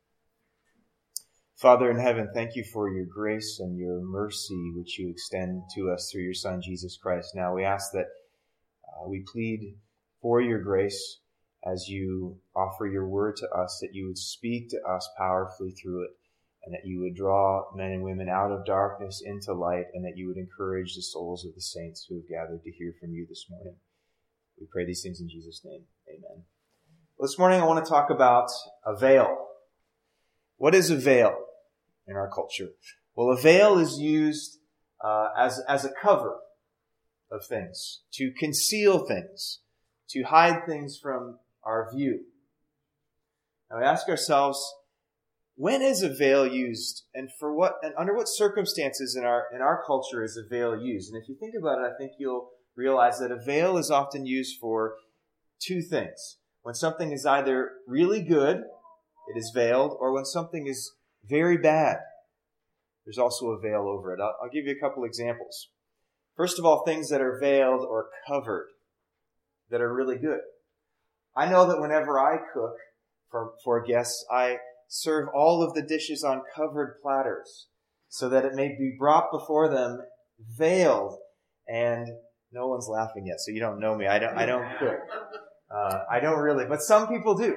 Father in heaven, thank you for your grace and your mercy which you extend to us through your Son, Jesus Christ. Now we ask that uh, we plead for your grace as you offer your word to us, that you would speak to us powerfully through it, and that you would draw men and women out of darkness into light, and that you would encourage the souls of the saints who have gathered to hear from you this morning. We pray these things in Jesus' name. Amen. Well, this morning I want to talk about a veil. What is a veil in our culture? Well, a veil is used uh, as, as a cover of things, to conceal things, to hide things from our view. Now we ask ourselves, when is a veil used, and for what, and under what circumstances in our in our culture is a veil used? And if you think about it, I think you'll realize that a veil is often used for two things. When something is either really good, it is veiled, or when something is very bad, there's also a veil over it. I'll, I'll give you a couple examples. First of all, things that are veiled or covered that are really good. I know that whenever I cook for, for guests, I serve all of the dishes on covered platters so that it may be brought before them veiled. And no one's laughing yet, so you don't know me. I don't, I don't cook. Uh, I don't really, but some people do.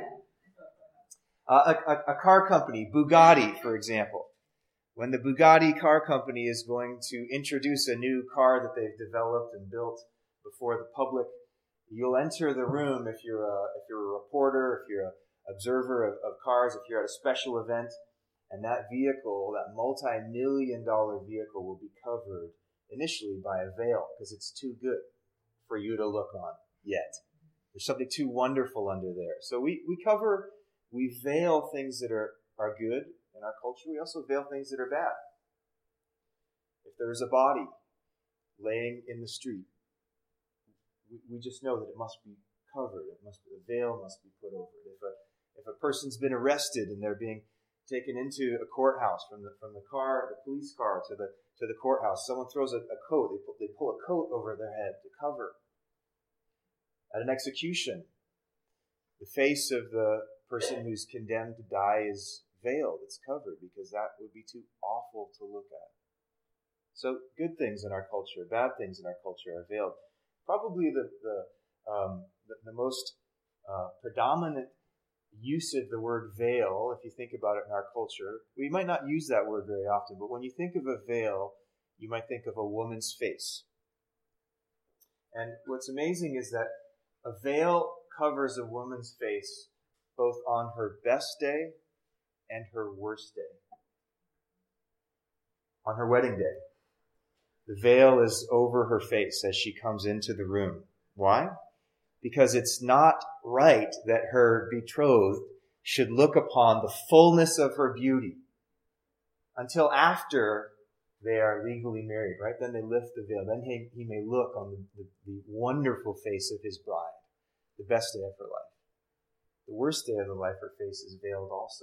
Uh, a, a, a car company, Bugatti, for example. When the Bugatti car company is going to introduce a new car that they've developed and built before the public, you'll enter the room if you're a, if you're a reporter, if you're an observer of, of cars, if you're at a special event, and that vehicle, that multi-million dollar vehicle, will be covered initially by a veil because it's too good for you to look on yet. There's something too wonderful under there. So we, we cover, we veil things that are, are good in our culture. We also veil things that are bad. If there's a body laying in the street, we, we just know that it must be covered. It must be, a veil must be put over it. If a if a person's been arrested and they're being taken into a courthouse from the from the car, the police car to the to the courthouse, someone throws a, a coat. They put, they pull a coat over their head to cover. At an execution, the face of the person who's condemned to die is veiled. It's covered because that would be too awful to look at. So good things in our culture, bad things in our culture are veiled. Probably the the um, the, the most uh, predominant use of the word veil, if you think about it in our culture, we might not use that word very often, but when you think of a veil, you might think of a woman's face. And what's amazing is that a veil covers a woman's face both on her best day and her worst day. On her wedding day, the veil is over her face as she comes into the room. Why? Because it's not right that her betrothed should look upon the fullness of her beauty until after they are legally married, right? Then they lift the veil. Then he, he may look on the, the, the wonderful face of his bride, the best day of her life. The worst day of the life, her face is veiled also.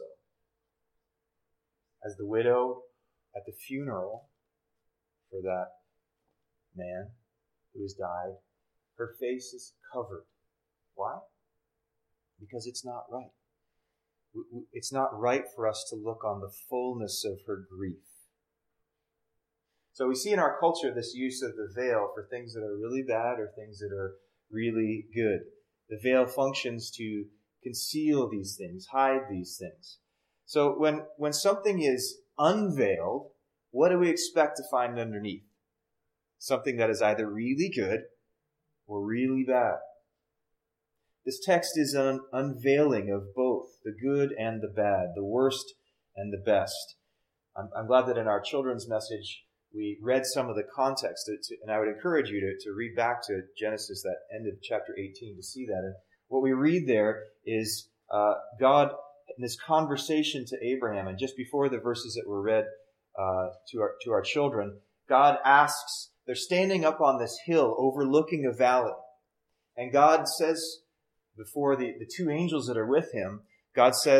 As the widow at the funeral for that man who has died, her face is covered. Why? Because it's not right. It's not right for us to look on the fullness of her grief. So we see in our culture this use of the veil for things that are really bad or things that are really good. The veil functions to conceal these things, hide these things. So when, when something is unveiled, what do we expect to find underneath? Something that is either really good or really bad. This text is an unveiling of both the good and the bad, the worst and the best. I'm, I'm glad that in our children's message we read some of the context, to, to, and I would encourage you to, to read back to Genesis, that end of chapter eighteen, to see that. And what we read there is uh, God in this conversation to Abraham, and just before the verses that were read uh, to our to our children, God asks. They're standing up on this hill overlooking a valley, and God says before the, the two angels that are with him, God says,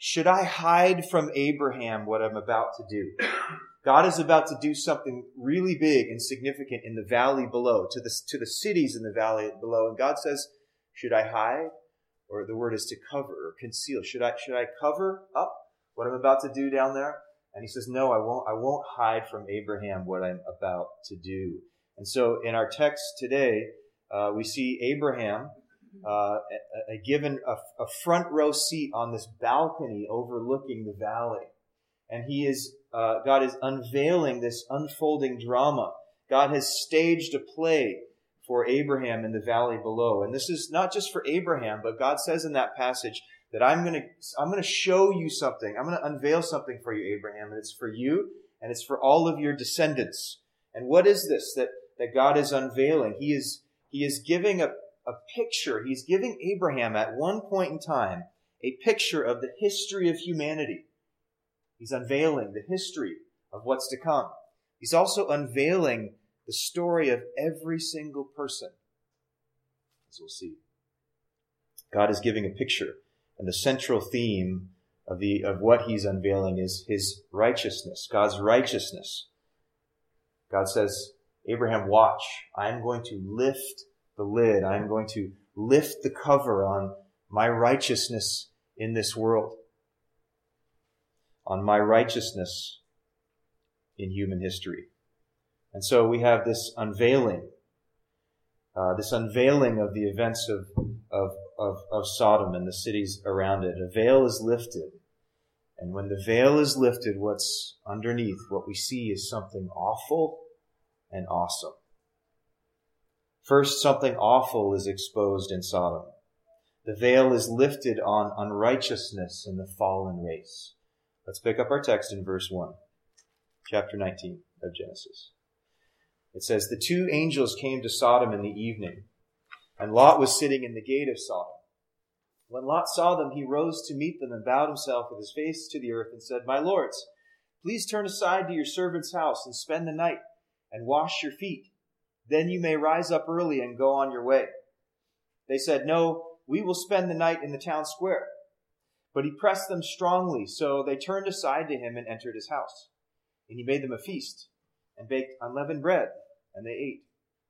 should I hide from Abraham what I'm about to do? God is about to do something really big and significant in the valley below, to the, to the cities in the valley below. And God says, should I hide? Or the word is to cover or conceal. Should I, should I cover up what I'm about to do down there? And he says, no, I won't, I won't hide from Abraham what I'm about to do. And so in our text today, uh, we see Abraham uh, a, a given a, a front row seat on this balcony overlooking the valley. And he is, uh, God is unveiling this unfolding drama. God has staged a play for Abraham in the valley below. And this is not just for Abraham, but God says in that passage that I'm going to, I'm going to show you something. I'm going to unveil something for you, Abraham. And it's for you and it's for all of your descendants. And what is this that, that God is unveiling? He is, he is giving a, a picture. He's giving Abraham at one point in time a picture of the history of humanity. He's unveiling the history of what's to come. He's also unveiling the story of every single person, as we'll see. God is giving a picture, and the central theme of the of what he's unveiling is his righteousness, God's righteousness. God says, Abraham, watch. I'm going to lift the lid. I'm going to lift the cover on my righteousness in this world, on my righteousness in human history. And so we have this unveiling, uh, this unveiling of the events of, of, of, of Sodom and the cities around it. A veil is lifted. And when the veil is lifted, what's underneath, what we see is something awful and awesome. First, something awful is exposed in Sodom. The veil is lifted on unrighteousness in the fallen race. Let's pick up our text in verse one, chapter nineteen of Genesis. It says, the two angels came to Sodom in the evening, and Lot was sitting in the gate of Sodom. When Lot saw them, he rose to meet them and bowed himself with his face to the earth and said, my lords, please turn aside to your servant's house and spend the night and wash your feet. Then you may rise up early and go on your way. They said, no, we will spend the night in the town square. But he pressed them strongly, so they turned aside to him and entered his house. And he made them a feast and baked unleavened bread, and they ate.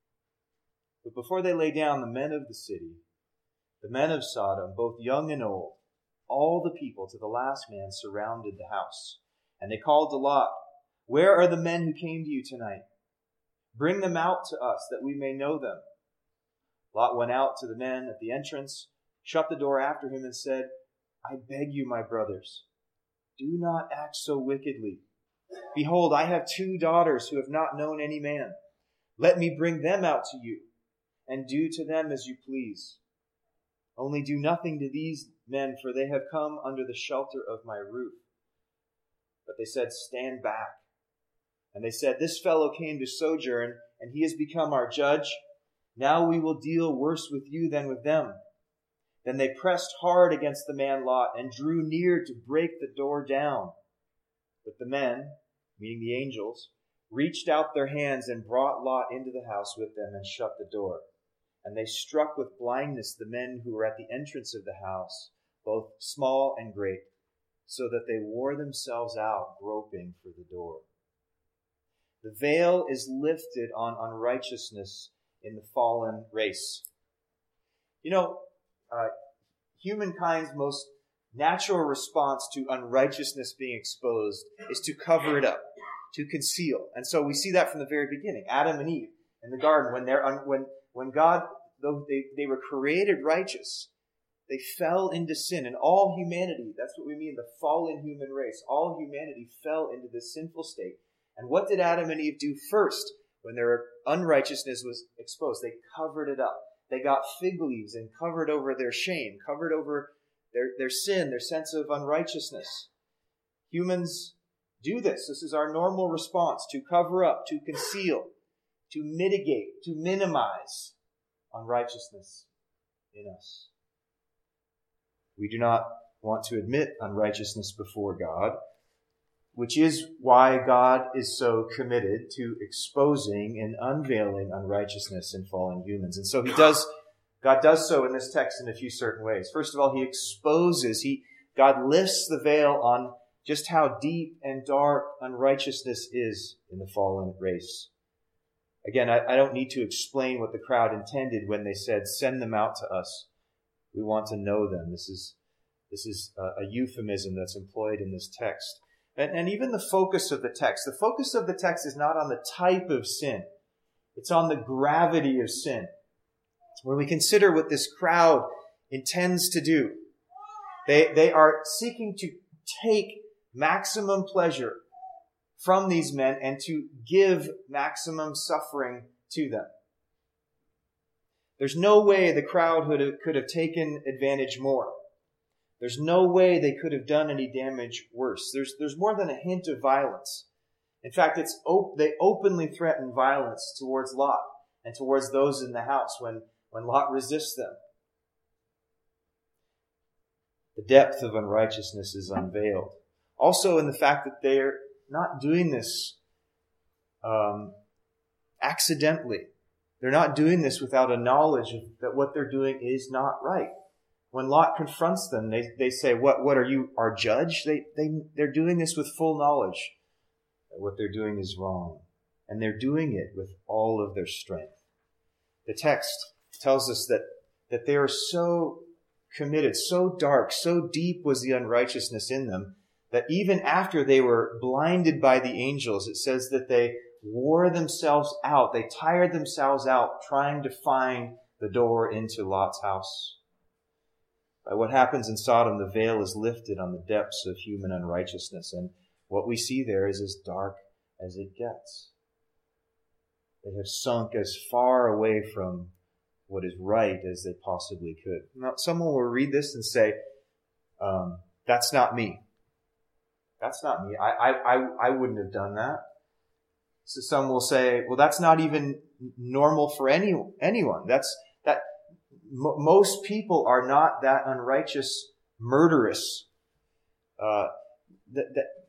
But before they lay down, the men of the city, the men of Sodom, both young and old, all the people to the last man surrounded the house. And they called to Lot, where are the men who came to you tonight? Bring them out to us that we may know them. Lot went out to the men at the entrance, shut the door after him and said, I beg you, my brothers, do not act so wickedly. Behold, I have two daughters who have not known any man. Let me bring them out to you, and do to them as you please. Only do nothing to these men, for they have come under the shelter of my roof. But they said, stand back. And they said, this fellow came to sojourn, and he has become our judge. Now we will deal worse with you than with them. Then they pressed hard against the man Lot, and drew near to break the door down. But the men, meaning the angels, reached out their hands and brought Lot into the house with them and shut the door. And they struck with blindness the men who were at the entrance of the house, both small and great, so that they wore themselves out groping for the door. The veil is lifted on unrighteousness in the fallen race. You know, uh, humankind's most natural response to unrighteousness being exposed is to cover it up, to conceal. And so we see that from the very beginning. Adam and Eve in the garden, when they're un- when when God, though they, they were created righteous, they fell into sin. And all humanity, that's what we mean, the fallen human race, all humanity fell into this sinful state. And what did Adam and Eve do first when their unrighteousness was exposed? They covered it up. They got fig leaves and covered over their shame, covered over their, their sin, their sense of unrighteousness. Humans do this. This is our normal response, to cover up, to conceal, to mitigate, to minimize unrighteousness in us. We do not want to admit unrighteousness before God, which is why God is so committed to exposing and unveiling unrighteousness in fallen humans. And so he does, God does so in this text in a few certain ways. First of all, he exposes, he God lifts the veil on just how deep and dark unrighteousness is in the fallen race. Again, I, I don't need to explain what the crowd intended when they said, "Send them out to us. We want to know them." This is this is a, a euphemism that's employed in this text. And, and even the focus of the text. The focus of the text is not on the type of sin. It's on the gravity of sin. When we consider what this crowd intends to do, they, they are seeking to take maximum pleasure from these men and to give maximum suffering to them. There's no way the crowd could have, could have taken advantage more. There's no way they could have done any damage worse. There's, there's more than a hint of violence. In fact, it's op- they openly threaten violence towards Lot and towards those in the house when, when Lot resists them. The depth of unrighteousness is unveiled. Also in the fact that they're not doing this um, accidentally. They're not doing this without a knowledge of, that what they're doing is not right. When Lot confronts them, they, they say, what, what are you, our judge? They, they, they're doing this with full knowledge that what they're doing is wrong. And they're doing it with all of their strength. The text tells us that, that they are so committed, so dark, so deep was the unrighteousness in them, that even after they were blinded by the angels, it says that they wore themselves out. They tired themselves out trying to find the door into Lot's house. By what happens in Sodom, the veil is lifted on the depths of human unrighteousness. And what we see there is as dark as it gets. They have sunk as far away from what is right as they possibly could. Now, someone will read this and say, um, that's not me. That's not me. I, I, I, I wouldn't have done that. So some will say, well, that's not even normal for any, anyone. That's, that, m- most people are not that unrighteous, murderous. Uh, that,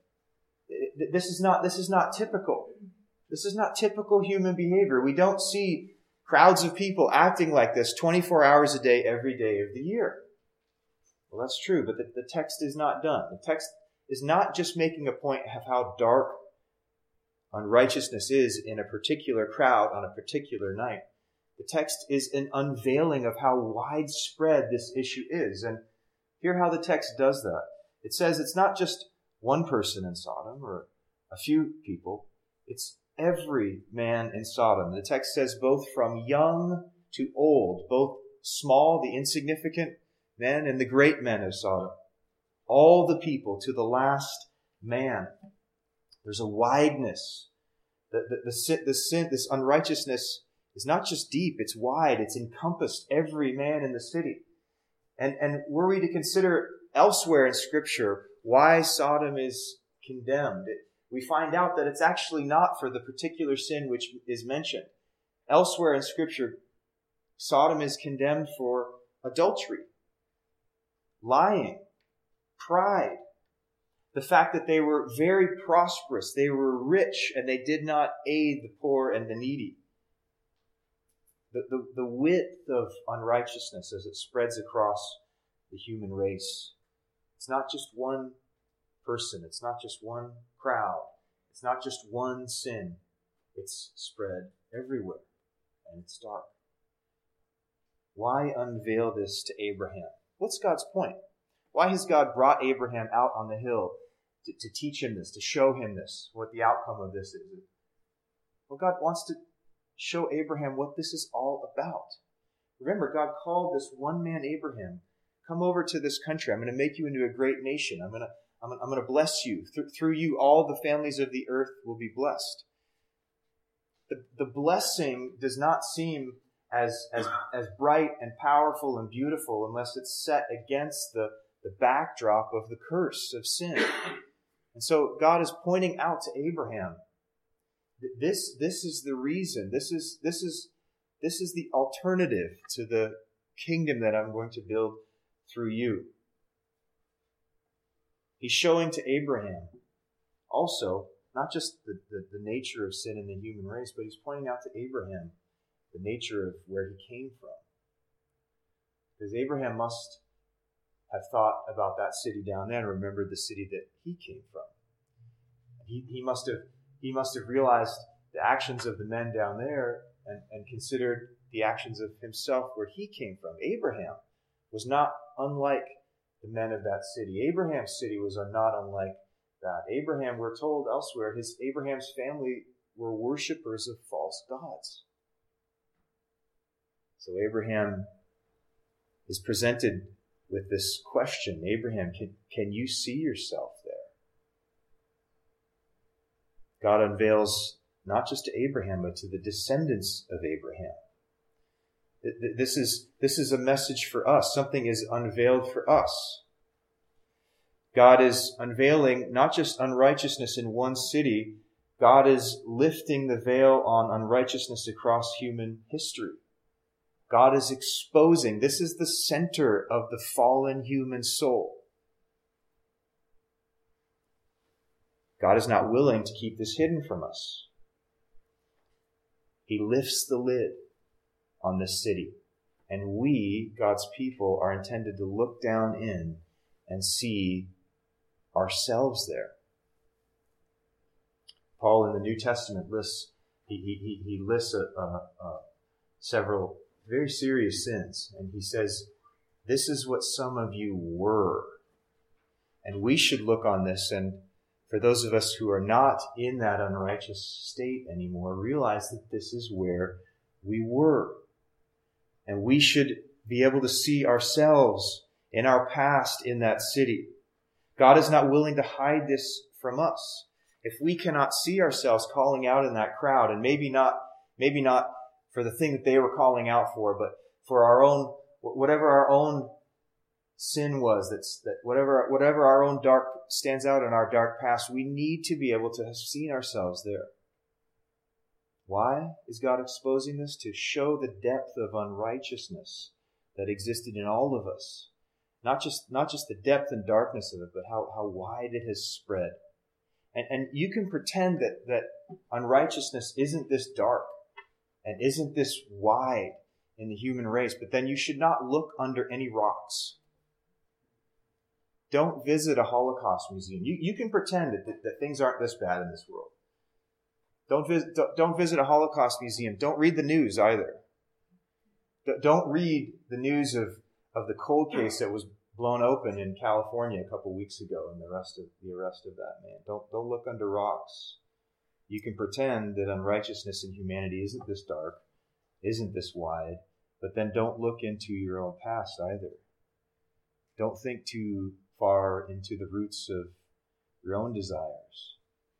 that, this is not, this is not typical. This is not typical human behavior. We don't see crowds of people acting like this twenty-four hours a day, every day of the year. Well, that's true, but the, the text is not done. The text is not just making a point of how dark unrighteousness is in a particular crowd on a particular night. The text is an unveiling of how widespread this issue is. And hear how the text does that. It says it's not just one person in Sodom or a few people. It's every man in Sodom. The text says both from young to old, both small, the insignificant men, and the great men of Sodom. All the people to the last man. There's a wideness. The, the, the, sin, the sin, this unrighteousness is not just deep, it's wide. It's encompassed every man in the city. And, and were we to consider elsewhere in Scripture why Sodom is condemned, it, we find out that it's actually not for the particular sin which is mentioned. Elsewhere in Scripture, Sodom is condemned for adultery, lying, pride, the fact that they were very prosperous, they were rich, and they did not aid the poor and the needy. The, the, the width of unrighteousness as it spreads across the human race. It's not just one person. It's not just one crowd. It's not just one sin. It's spread everywhere, and it's dark. Why unveil this to Abraham? What's God's point? Why has God brought Abraham out on the hill to, to teach him this, to show him this, what the outcome of this is? Well, God wants to show Abraham what this is all about. Remember, God called this one man, Abraham, come over to this country. I'm going to make you into a great nation. I'm going to, I'm, I'm going to bless you. Th- through you, all the families of the earth will be blessed. The, the blessing does not seem as, as, as bright and powerful and beautiful unless it's set against the, the backdrop of the curse of sin. And so God is pointing out to Abraham, This, this is the reason. This is, this is, this is the alternative to the kingdom that I'm going to build through you. He's showing to Abraham also not just the, the, the nature of sin in the human race, but he's pointing out to Abraham the nature of where he came from. Because Abraham must have thought about that city down there and remembered the city that he came from. He, he must have he must have realized the actions of the men down there and, and considered the actions of himself where he came from. Abraham was not unlike the men of that city. Abraham's city was not unlike that. Abraham, we're told elsewhere, his Abraham's family were worshipers of false gods. So Abraham is presented with this question. Abraham, can, can you see yourself there? God unveils not just to Abraham, but to the descendants of Abraham. This is, this is a message for us. Something is unveiled for us. God is unveiling not just unrighteousness in one city, God is lifting the veil on unrighteousness across human history. God is exposing. This is the center of the fallen human soul. God is not willing to keep this hidden from us. He lifts the lid on this city. And we, God's people, are intended to look down in and see ourselves there. Paul in the New Testament lists, he, he, he lists a, a, a several very serious sins. And he says, this is what some of you were. And we should look on this, and for those of us who are not in that unrighteous state anymore, realize that this is where we were. And we should be able to see ourselves in our past in that city. God is not willing to hide this from us. If we cannot see ourselves calling out in that crowd, and maybe not, maybe not for the thing that they were calling out for, but for our own, whatever our own sin was, that's that whatever whatever our own dark stands out in our dark past, we need to be able to have seen ourselves there. Why is God exposing this? To show the depth of unrighteousness that existed in all of us. Not just not just the depth and darkness of it, but how, how wide it has spread. And, and you can pretend that, that unrighteousness isn't this dark and isn't this wide in the human race, but then you should not look under any rocks. Don't visit a Holocaust museum. You, you can pretend that, that, that things aren't this bad in this world. Don't visit, don't, don't visit a Holocaust museum. Don't read the news either. Don't read the news of, of the cold case that was blown open in California a couple weeks ago and the rest of the arrest of that man. Don't, don't look under rocks. You can pretend that unrighteousness in humanity isn't this dark, isn't this wide, but then don't look into your own past either. Don't think too far into the roots of your own desires.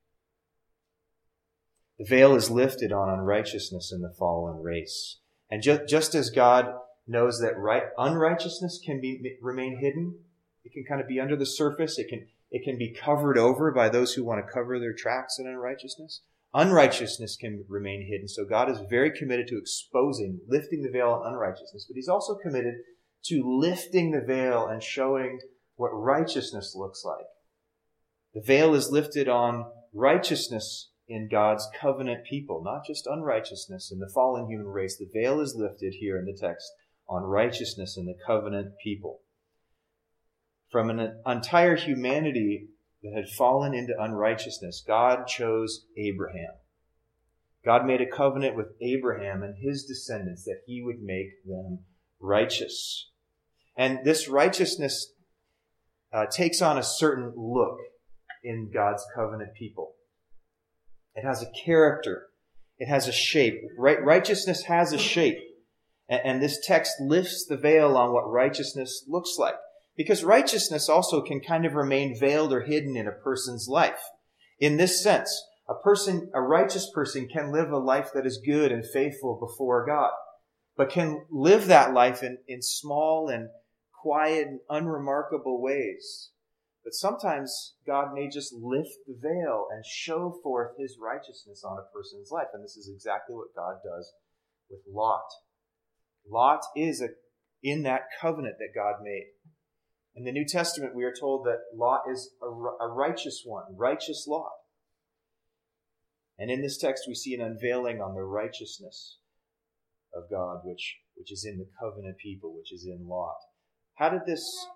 The veil is lifted on unrighteousness in the fallen race. And ju- just as God knows that right, unrighteousness can be remain hidden, it can kind of be under the surface, it can it can be covered over by those who want to cover their tracks in unrighteousness. Unrighteousness can remain hidden. So God is very committed to exposing, lifting the veil on unrighteousness, but he's also committed to lifting the veil and showing what righteousness looks like. The veil is lifted on righteousness in God's covenant people, not just unrighteousness in the fallen human race. The veil is lifted here in the text on righteousness in the covenant people. From an entire humanity that had fallen into unrighteousness, God chose Abraham. God made a covenant with Abraham and his descendants that he would make them righteous. And this righteousness uh, takes on a certain look in God's covenant people. It has a character. It has a shape. Right, righteousness has a shape. And, and this text lifts the veil on what righteousness looks like. Because righteousness also can kind of remain veiled or hidden in a person's life. In this sense, a person, a righteous person can live a life that is good and faithful before God, but can live that life in, in small and quiet and unremarkable ways. But sometimes God may just lift the veil and show forth his righteousness on a person's life. And this is exactly what God does with Lot. Lot is a, in that covenant that God made. In the New Testament, we are told that Lot is a, a righteous one, righteous Lot. And in this text, we see an unveiling on the righteousness of God, which, which is in the covenant people, which is in Lot. How did this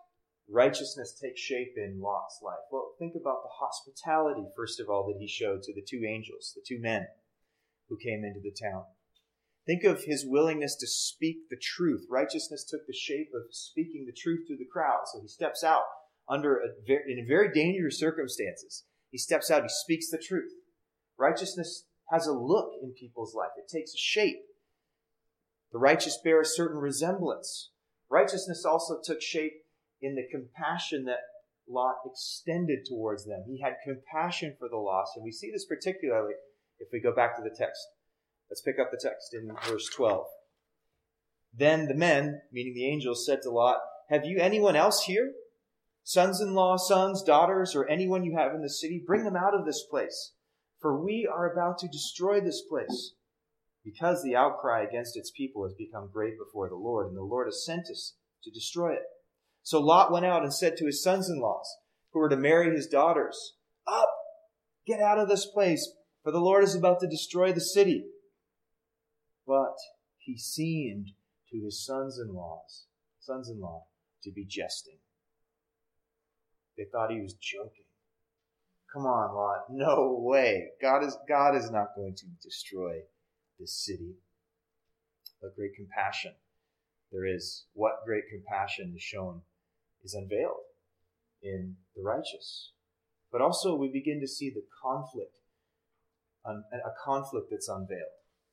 righteousness takes shape in Lot's life? Well, think about the hospitality, first of all, that he showed to the two angels, the two men who came into the town. Think of his willingness to speak the truth. Righteousness took the shape of speaking the truth to the crowd. So he steps out under a very, in very dangerous circumstances. He steps out, he speaks the truth. Righteousness has a look in people's life. It takes a shape. The righteous bear a certain resemblance. Righteousness also took shape in the compassion that Lot extended towards them. He had compassion for the lost. And we see this particularly if we go back to the text. Let's pick up the text in verse twelve. Then the men, meaning the angels, said to Lot, "Have you anyone else here? Sons-in-law, sons, daughters, or anyone you have in the city? Bring them out of this place, for we are about to destroy this place, because the outcry against its people has become great before the Lord, and the Lord has sent us to destroy it." So Lot went out and said to his sons-in-laws, who were to marry his daughters, "Up, get out of this place, for the Lord is about to destroy the city." But he seemed to his sons-in-laws, sons-in-law, to be jesting. They thought he was joking. Come on, Lot. No way. God is, God is not going to destroy this city. But great compassion there is. What great compassion is shown is unveiled in the righteous. But also we begin to see the conflict, a conflict that's unveiled.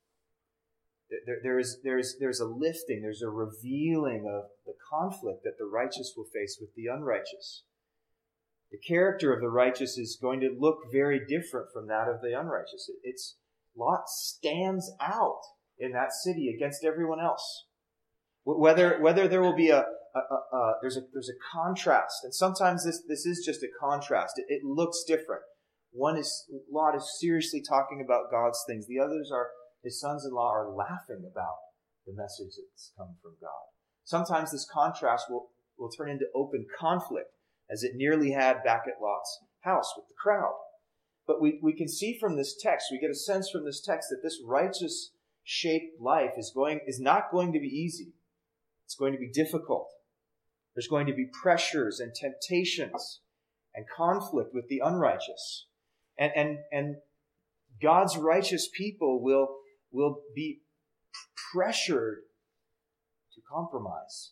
There, there is, there's, there's a lifting, there's a revealing of the conflict that the righteous will face with the unrighteous. The character of the righteous is going to look very different from that of the unrighteous. It's Lot stands out in that city against everyone else. Whether whether there will be a, a, a, a there's a there's a contrast, and sometimes this this is just a contrast. It, it looks different. One is Lot is seriously talking about God's things. The others are his sons-in-law are laughing about the message that's come from God. Sometimes this contrast will will turn into open conflict, as it nearly had back at Lot's house with the crowd. But we, we can see from this text, we get a sense from this text that this righteous shaped life is going is not going to be easy. It's going to be difficult. There's going to be pressures and temptations and conflict with the unrighteous. And and and God's righteous people will, will be pressured to compromise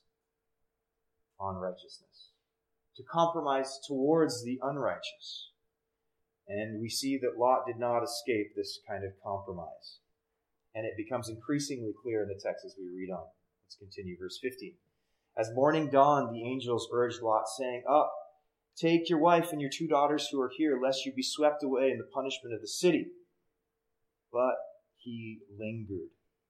on righteousness, to compromise towards the unrighteous. And we see that Lot did not escape this kind of compromise. And it becomes increasingly clear in the text as we read on. Let's continue, verse fifteen. As morning dawned, the angels urged Lot, saying, "Up, take your wife and your two daughters who are here, lest you be swept away in the punishment of the city." But he lingered.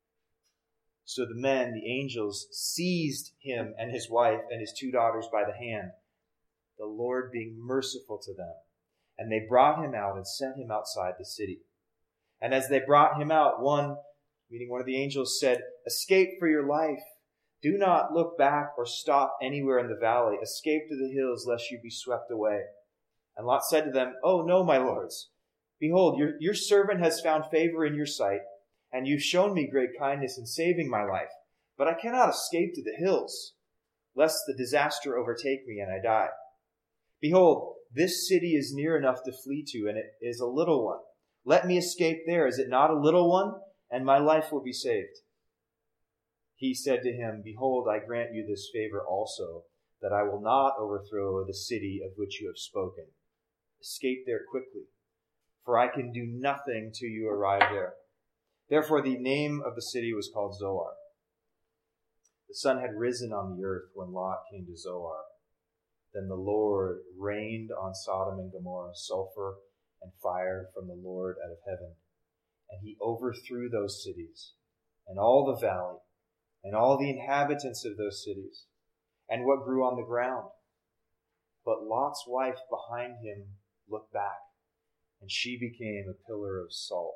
So the men, the angels, seized him and his wife and his two daughters by the hand, the Lord being merciful to them. And they brought him out and set him outside the city. And as they brought him out, one, meaning one of the angels, said, "Escape for your life. Do not look back or stop anywhere in the valley. Escape to the hills, lest you be swept away." And Lot said to them, "Oh, no, my lords. Behold, your, your servant has found favor in your sight, and you've shown me great kindness in saving my life. But I cannot escape to the hills, lest the disaster overtake me and I die. Behold, this city is near enough to flee to, and it is a little one. Let me escape there. Is it not a little one? And my life will be saved." He said to him, "Behold, I grant you this favor also, that I will not overthrow the city of which you have spoken. Escape there quickly, for I can do nothing till you arrive there." Therefore the name of the city was called Zoar. The sun had risen on the earth when Lot came to Zoar. Then the Lord rained on Sodom and Gomorrah sulfur and fire from the Lord out of heaven. And he overthrew those cities, and all the valley, and all the inhabitants of those cities, and what grew on the ground. But Lot's wife behind him looked back, and she became a pillar of salt.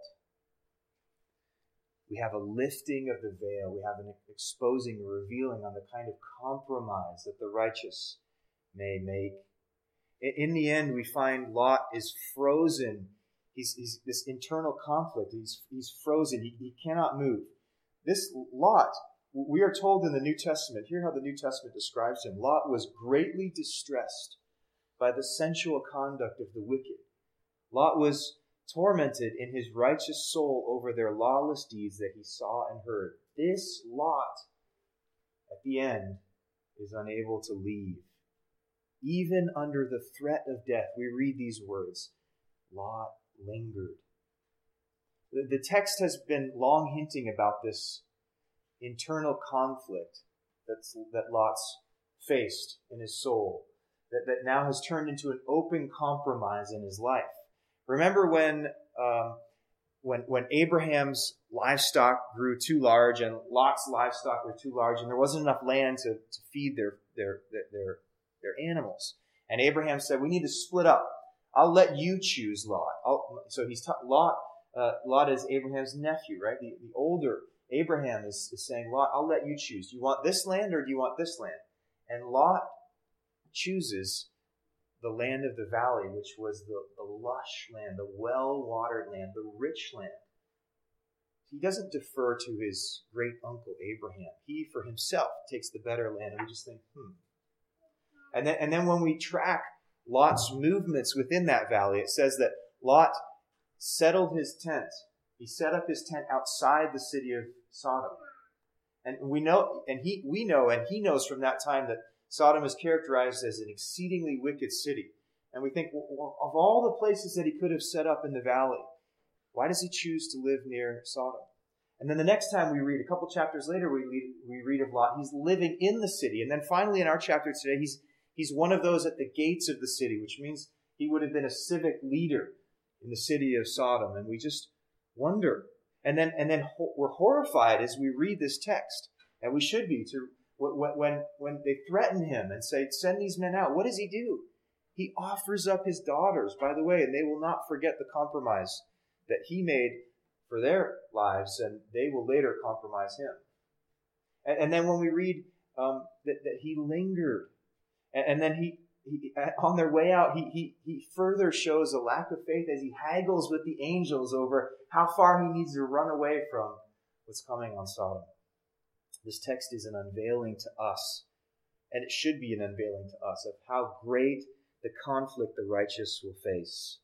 We have a lifting of the veil. We have an exposing, a revealing on the kind of compromise that the righteous may make. In the end, we find Lot is frozen. He's, he's this internal conflict. He's, he's frozen. He, he cannot move. This Lot We are told in the New Testament, hear how the New Testament describes him. Lot was greatly distressed by the sensual conduct of the wicked. Lot was tormented in his righteous soul over their lawless deeds that he saw and heard. This Lot, at the end, is unable to leave. Even under the threat of death, we read these words, Lot lingered. The, the text has been long hinting about this internal conflict that's, that Lot's faced in his soul, that, that now has turned into an open compromise in his life. Remember when um, when when Abraham's livestock grew too large and Lot's livestock were too large, and there wasn't enough land to, to feed their, their their their animals. And Abraham said, "We need to split up. I'll let you choose, Lot." I'll, so he's ta- Lot. Uh, Lot is Abraham's nephew, right? The, the older Abraham is, is saying, "Lot, I'll let you choose. Do you want this land or do you want this land?" And Lot chooses the land of the valley, which was the, the lush land, the well-watered land, the rich land. He doesn't defer to his great uncle Abraham. He, for himself, takes the better land. And we just think, hmm. And then, and then when we track Lot's movements within that valley, it says that Lot settled his tent. He set up his tent outside the city of Sodom. And we know, and he, we know, and he knows from that time that Sodom is characterized as an exceedingly wicked city. And we think, well, of all the places that he could have set up in the valley, why does he choose to live near Sodom? And then the next time we read, a couple chapters later, we read, we read of Lot. He's living in the city. And then finally in our chapter today, he's, he's one of those at the gates of the city, which means he would have been a civic leader in the city of Sodom. And we just wonder. And then, and then ho- we're horrified as we read this text. And we should be, to When, when, when they threaten him and say, "Send these men out," what does he do? He offers up his daughters, by the way, and they will not forget the compromise that he made for their lives, and they will later compromise him. And, and then when we read um, that, that he lingered, and, and then he, he, on their way out, he, he, he further shows a lack of faith as he haggles with the angels over how far he needs to run away from what's coming on Sodom. This text is an unveiling to us, and it should be an unveiling to us, of how great the conflict the righteous will face.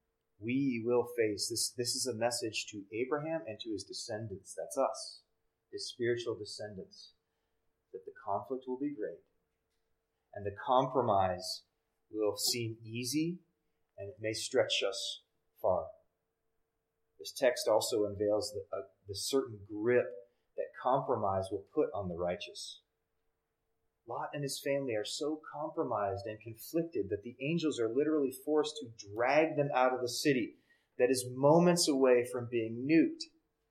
We will face. This, this is a message to Abraham and to his descendants. That's us, his spiritual descendants. That the conflict will be great, and the compromise will seem easy, and it may stretch us far. This text also unveils the, uh, the certain grip that compromise will put on the righteous. Lot and his family are so compromised and conflicted that the angels are literally forced to drag them out of the city that is moments away from being nuked.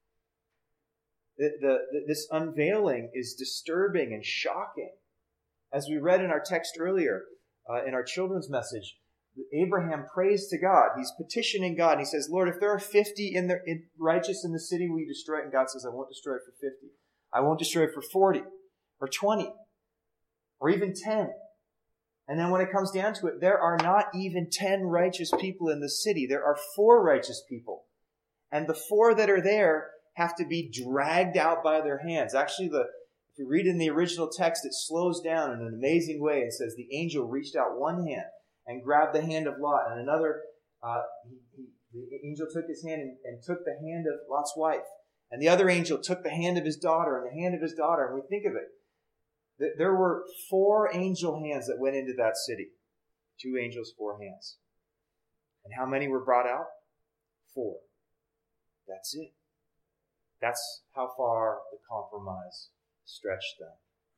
The, the, the, this unveiling is disturbing and shocking. As we read in our text earlier, uh, in our children's message, Abraham prays to God. He's petitioning God. He says, "Lord, if there are fifty in the in, righteous in the city, will you destroy it?" And God says, "I won't destroy it for fifty. I won't destroy it for forty or twenty or even ten. And then when it comes down to it, there are not even ten righteous people in the city. There are four righteous people. And the four that are there have to be dragged out by their hands. Actually, the if you read in the original text, it slows down in an amazing way and says the angel reached out one hand and grabbed the hand of Lot, and another, uh, he, he, the angel took his hand and, and took the hand of Lot's wife. And the other angel took the hand of his daughter and the hand of his daughter. And we think of it, that there were four angel hands that went into that city. Two angels, four hands. And how many were brought out? Four. That's it. That's how far the compromise stretched them.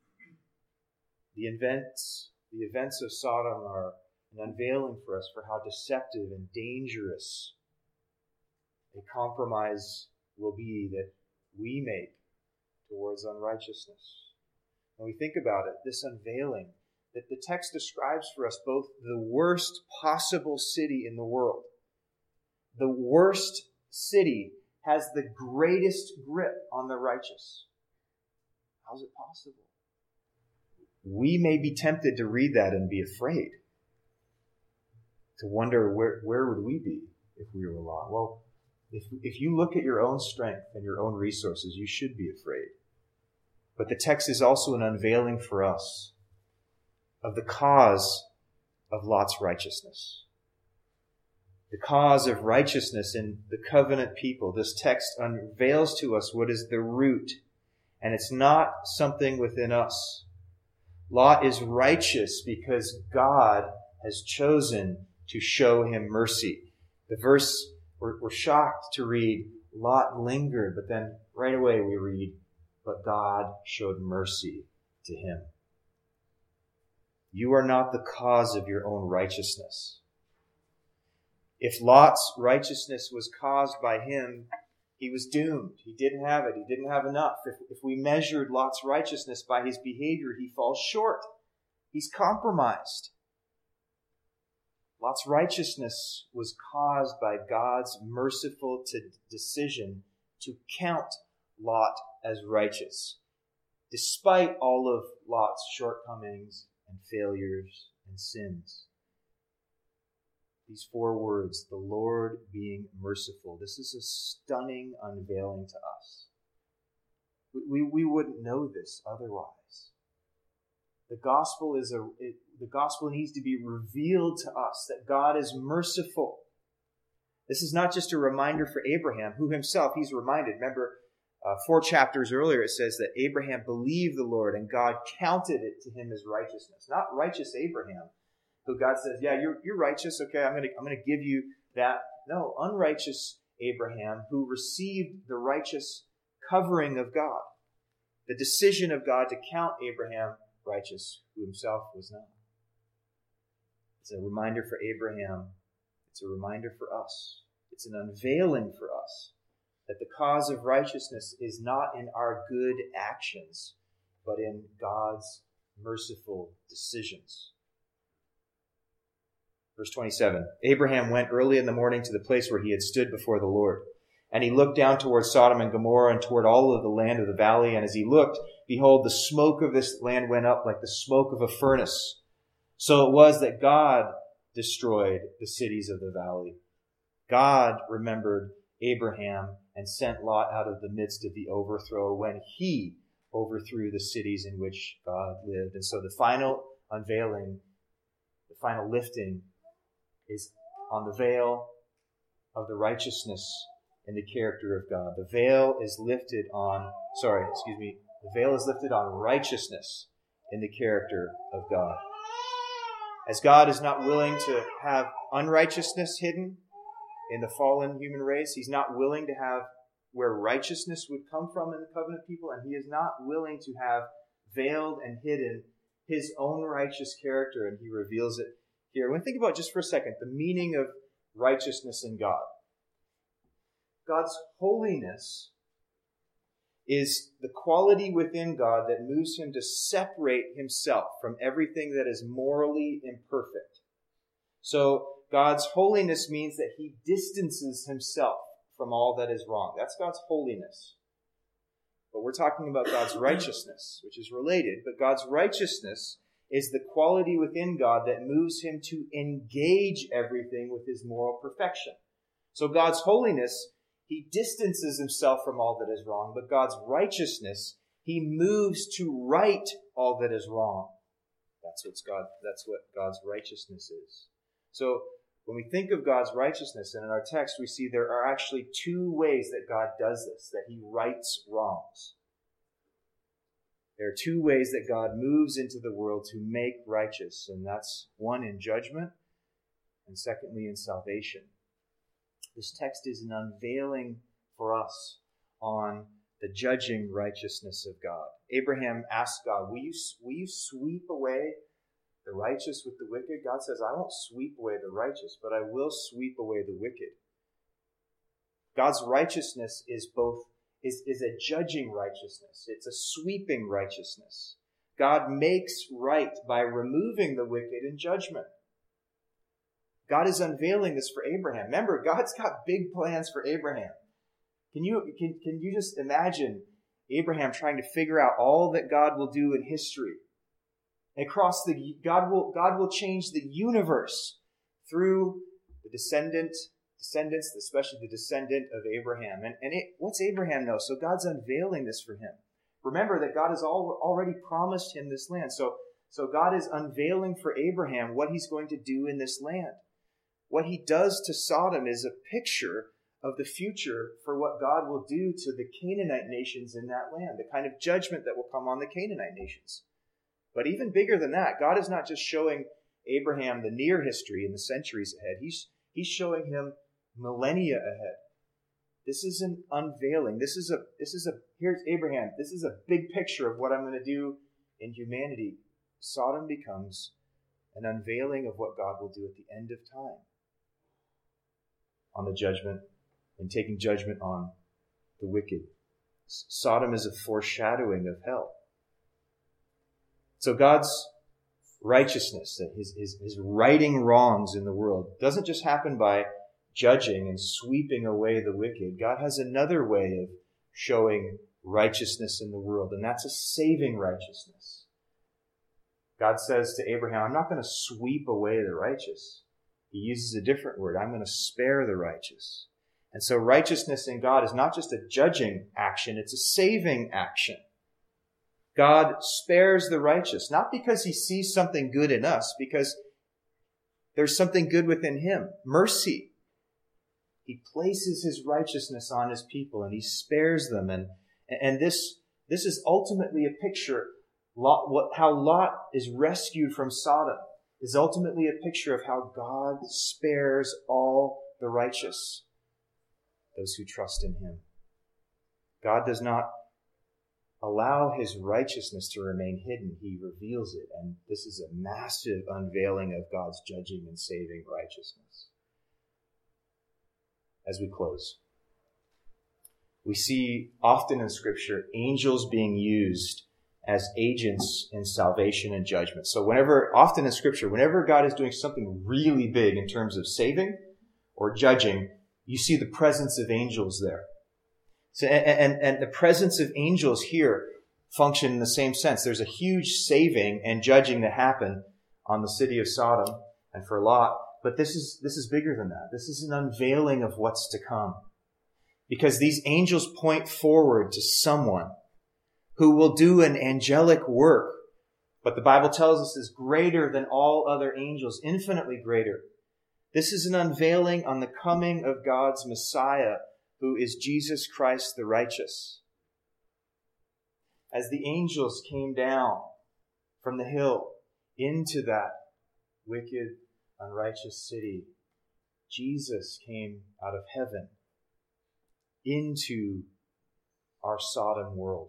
The events, the events of Sodom are an unveiling for us for how deceptive and dangerous a compromise will be that we make towards unrighteousness. When we think about it, this unveiling, that the text describes for us both the worst possible city in the world. The worst city has the greatest grip on the righteous. How is it possible? We may be tempted to read that and be afraid. To wonder where, where would we be if we were Lot? Well, if, if you look at your own strength and your own resources, you should be afraid. But the text is also an unveiling for us of the cause of Lot's righteousness. The cause of righteousness in the covenant people. This text unveils to us what is the root, and it's not something within us. Lot is righteous because God has chosen to show him mercy. The verse, we're, we're shocked to read, Lot lingered, but then right away we read, but God showed mercy to him. You are not the cause of your own righteousness. If Lot's righteousness was caused by him, he was doomed. He didn't have it. He didn't have enough. If, if we measured Lot's righteousness by his behavior, he falls short. He's compromised. Lot's righteousness was caused by God's merciful to decision to count Lot as righteous, despite all of Lot's shortcomings and failures and sins. These four words, the Lord being merciful. This is a stunning unveiling to us. We, we, we wouldn't know this otherwise. The gospel is a it, the gospel needs to be revealed to us that God is merciful. This is not just a reminder for Abraham, who himself, he's reminded. Remember, uh, four chapters earlier, it says that Abraham believed the Lord and God counted it to him as righteousness. Not righteous Abraham, who God says, yeah, you're you're righteous. Okay, I'm going to I'm going to give you that. No, unrighteous Abraham, who received the righteous covering of God, the decision of God to count Abraham righteous, who himself was not. It's a reminder for Abraham. It's a reminder for us. It's an unveiling for us that the cause of righteousness is not in our good actions, but in God's merciful decisions. Verse twenty-seven, Abraham went early in the morning to the place where he had stood before the Lord. And he looked down toward Sodom and Gomorrah and toward all of the land of the valley. And as he looked, behold, the smoke of this land went up like the smoke of a furnace. So it was that God destroyed the cities of the valley. God remembered Abraham and sent Lot out of the midst of the overthrow when he overthrew the cities in which God lived. And so the final unveiling, the final lifting is on the veil of the righteousness in the character of God. The veil is lifted on, sorry, excuse me, the veil is lifted on righteousness in the character of God. As God is not willing to have unrighteousness hidden in the fallen human race, he's not willing to have where righteousness would come from in the covenant people, and he is not willing to have veiled and hidden his own righteous character, and he reveals it here. When think about just for a second the meaning of righteousness in God. God's holiness is the quality within God that moves him to separate himself from everything that is morally imperfect. So God's holiness means that he distances himself from all that is wrong. That's God's holiness. But we're talking about God's righteousness, which is related. But God's righteousness is the quality within God that moves him to engage everything with his moral perfection. So God's holiness, he distances himself from all that is wrong, but God's righteousness, he moves to right all that is wrong. That's what's God, that's what God's righteousness is. So when we think of God's righteousness, and in our text we see there are actually two ways that God does this, that he rights wrongs. There are two ways that God moves into the world to make righteous, and that's one in judgment, and secondly in salvation. This text is an unveiling for us on the judging righteousness of God. Abraham asked God, will you, will you sweep away the righteous with the wicked? God says, I won't sweep away the righteous, but I will sweep away the wicked. God's righteousness is both is, is a judging righteousness. It's a sweeping righteousness. God makes right by removing the wicked in judgment. God is unveiling this for Abraham. Remember, God's got big plans for Abraham. Can you, can, can you just imagine Abraham trying to figure out all that God will do in history? Across the God will God will change the universe through the descendant, descendants, especially the descendant of Abraham. And, and it, what's Abraham know? So God's unveiling this for him. Remember that God has al- already promised him this land. So, so God is unveiling for Abraham what he's going to do in this land. What he does to Sodom is a picture of the future for what God will do to the Canaanite nations in that land, the kind of judgment that will come on the Canaanite nations. But even bigger than that, God is not just showing Abraham the near history in the centuries ahead. He's, he's showing him millennia ahead. This is an unveiling. This is a, this is a, here's Abraham. This is a big picture of what I'm going to do in humanity. Sodom becomes an unveiling of what God will do at the end of time on the judgment and taking judgment on the wicked. Sodom is a foreshadowing of hell. So God's righteousness, his, his, his righting wrongs in the world, doesn't just happen by judging and sweeping away the wicked. God has another way of showing righteousness in the world, and that's a saving righteousness. God says to Abraham, I'm not going to sweep away the righteous. He uses a different word. I'm going to spare the righteous. And so righteousness in God is not just a judging action, it's a saving action. God spares the righteous, not because he sees something good in us, because there's something good within him. Mercy. He places his righteousness on his people and he spares them. And, and this, this is ultimately a picture. Lot, what, how Lot is rescued from Sodom is ultimately a picture of how God spares all the righteous, those who trust in him. God does not allow his righteousness to remain hidden. He reveals it. And this is a massive unveiling of God's judging and saving righteousness. As we close, we see often in Scripture angels being used as agents in salvation and judgment. So whenever, often in Scripture, whenever God is doing something really big in terms of saving or judging, you see the presence of angels there. So, and, and, and the presence of angels here function in the same sense. There's a huge saving and judging that happened on the city of Sodom and for Lot. But this is, this is bigger than that. This is an unveiling of what's to come. Because these angels point forward to someone who will do an angelic work. But the Bible tells us is greater than all other angels, infinitely greater. This is an unveiling on the coming of God's Messiah, who is Jesus Christ the righteous. As the angels came down from the hill into that wicked, unrighteous city, Jesus came out of heaven into our Sodom world.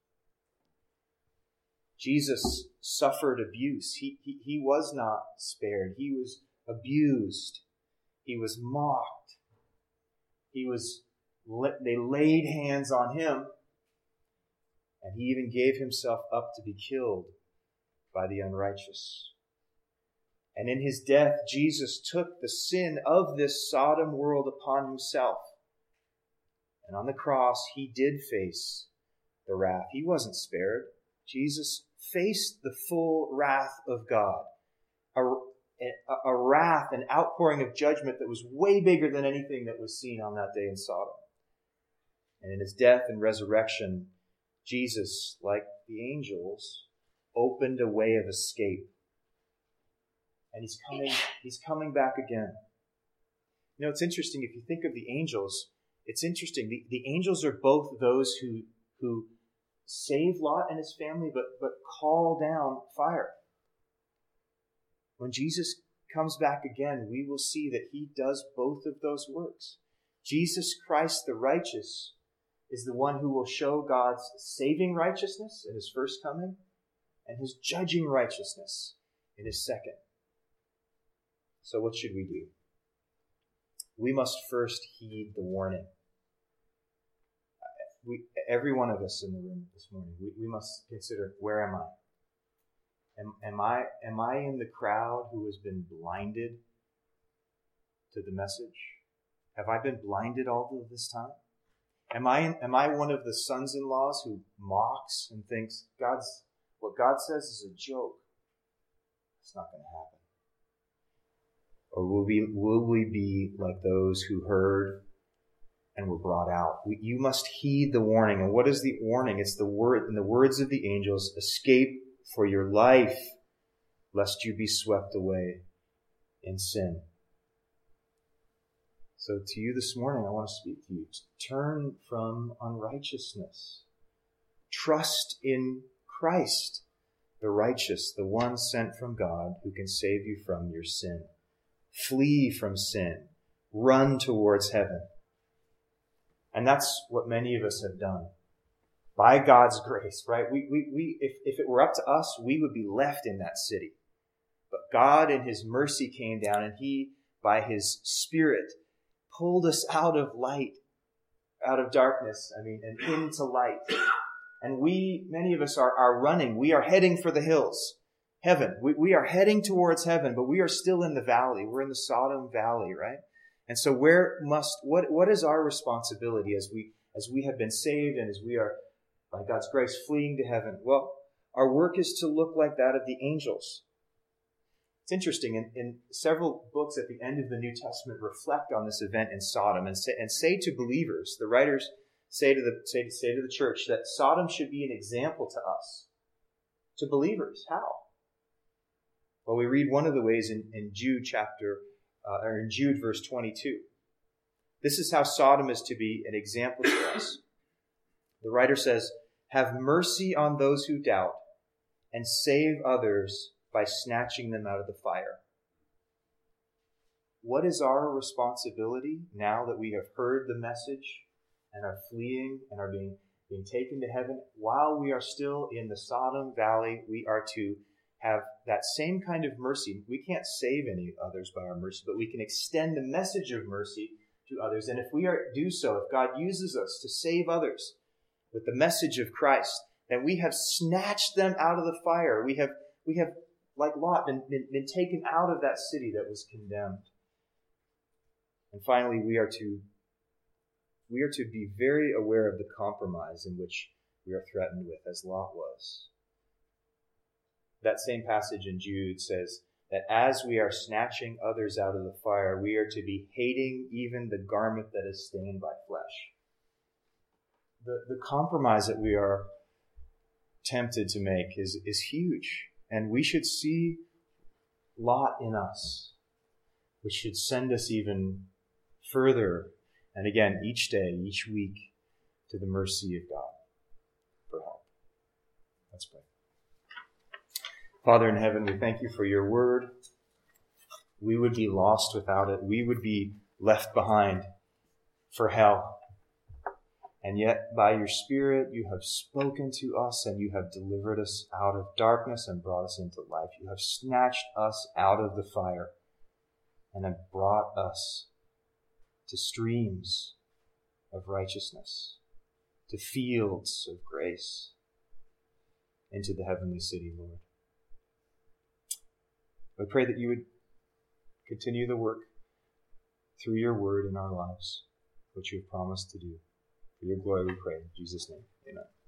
Jesus suffered abuse. He, he, he was not spared. He was abused. He was mocked. He was, they laid hands on him, and he even gave himself up to be killed by the unrighteous. And in his death, Jesus took the sin of this Sodom world upon himself. And on the cross, he did face the wrath. He wasn't spared. Jesus faced the full wrath of God. A, a, a wrath, an outpouring of judgment that was way bigger than anything that was seen on that day in Sodom. And in his death and resurrection, Jesus, like the angels, opened a way of escape. And he's coming, he's coming back again. You know, it's interesting, if you think of the angels, it's interesting. The, the angels are both those who, who save Lot and his family, but, but call down fire. When Jesus comes back again, we will see that he does both of those works. Jesus Christ the righteous is the one who will show God's saving righteousness in his first coming and his judging righteousness in his second. So what should we do? We must first heed the warning. We, every one of us in the room this morning, we, we must consider, where am I? Am, am I am I in the crowd who has been blinded to the message? Have I been blinded all of this time? Am I am I one of the sons-in-laws who mocks and thinks God's what God says is a joke? It's not going to happen. Or will we will we be like those who heard and were brought out. We, you must heed the warning. And what is the warning? It's the word, in the words of the angels, escape for your life, lest you be swept away in sin. So to you this morning, I want to speak to you. Turn from unrighteousness. Trust in Christ, the righteous, the one sent from God who can save you from your sin. Flee from sin. Run towards heaven. And that's what many of us have done. By God's grace, right? We, we, we, if, if it were up to us, we would be left in that city. But God in His mercy came down, and He, by His Spirit, pulled us out of light, out of darkness, I mean, and into light. And we, many of us are, are running. We are heading for the hills, heaven. We, we are heading towards heaven, but we are still in the valley. We're in the Sodom Valley, right? And so where must, what, what is our responsibility as we, as we have been saved and as we are, by God's grace, fleeing to heaven? Well, our work is to look like that of the angels. It's interesting, in, in several books at the end of the New Testament reflect on this event in Sodom and say, and say to believers, the writers say to the, say, say to the church that Sodom should be an example to us, to believers. How? Well, we read one of the ways in, in Jude chapter Uh, or in Jude verse twenty-two. This is how Sodom is to be an example to us. The writer says, "Have mercy on those who doubt, and save others by snatching them out of the fire." What is our responsibility now that we have heard the message and are fleeing and are being, being taken to heaven? While we are still in the Sodom Valley, we are to have that same kind of mercy. We can't save any others by our mercy, but we can extend the message of mercy to others. And if we are do so, if God uses us to save others with the message of Christ, then we have snatched them out of the fire. We have, we have like Lot, been, been, been taken out of that city that was condemned. And finally, we are to we are to be very aware of the compromise in which we are threatened with, as Lot was. That same passage in Jude says that as we are snatching others out of the fire, we are to be hating even the garment that is stained by flesh. The, the compromise that we are tempted to make is, is huge. And we should see Lot in us, which should send us even further, and again, each day, each week, to the mercy of God for help. Let's pray. Father in heaven, we thank you for your word. We would be lost without it. We would be left behind for hell. And yet, by your Spirit, you have spoken to us and you have delivered us out of darkness and brought us into life. You have snatched us out of the fire and have brought us to streams of righteousness, to fields of grace, into the heavenly city, Lord. I pray that you would continue the work through your word in our lives, which you have promised to do. For your glory we pray. In Jesus' name, amen.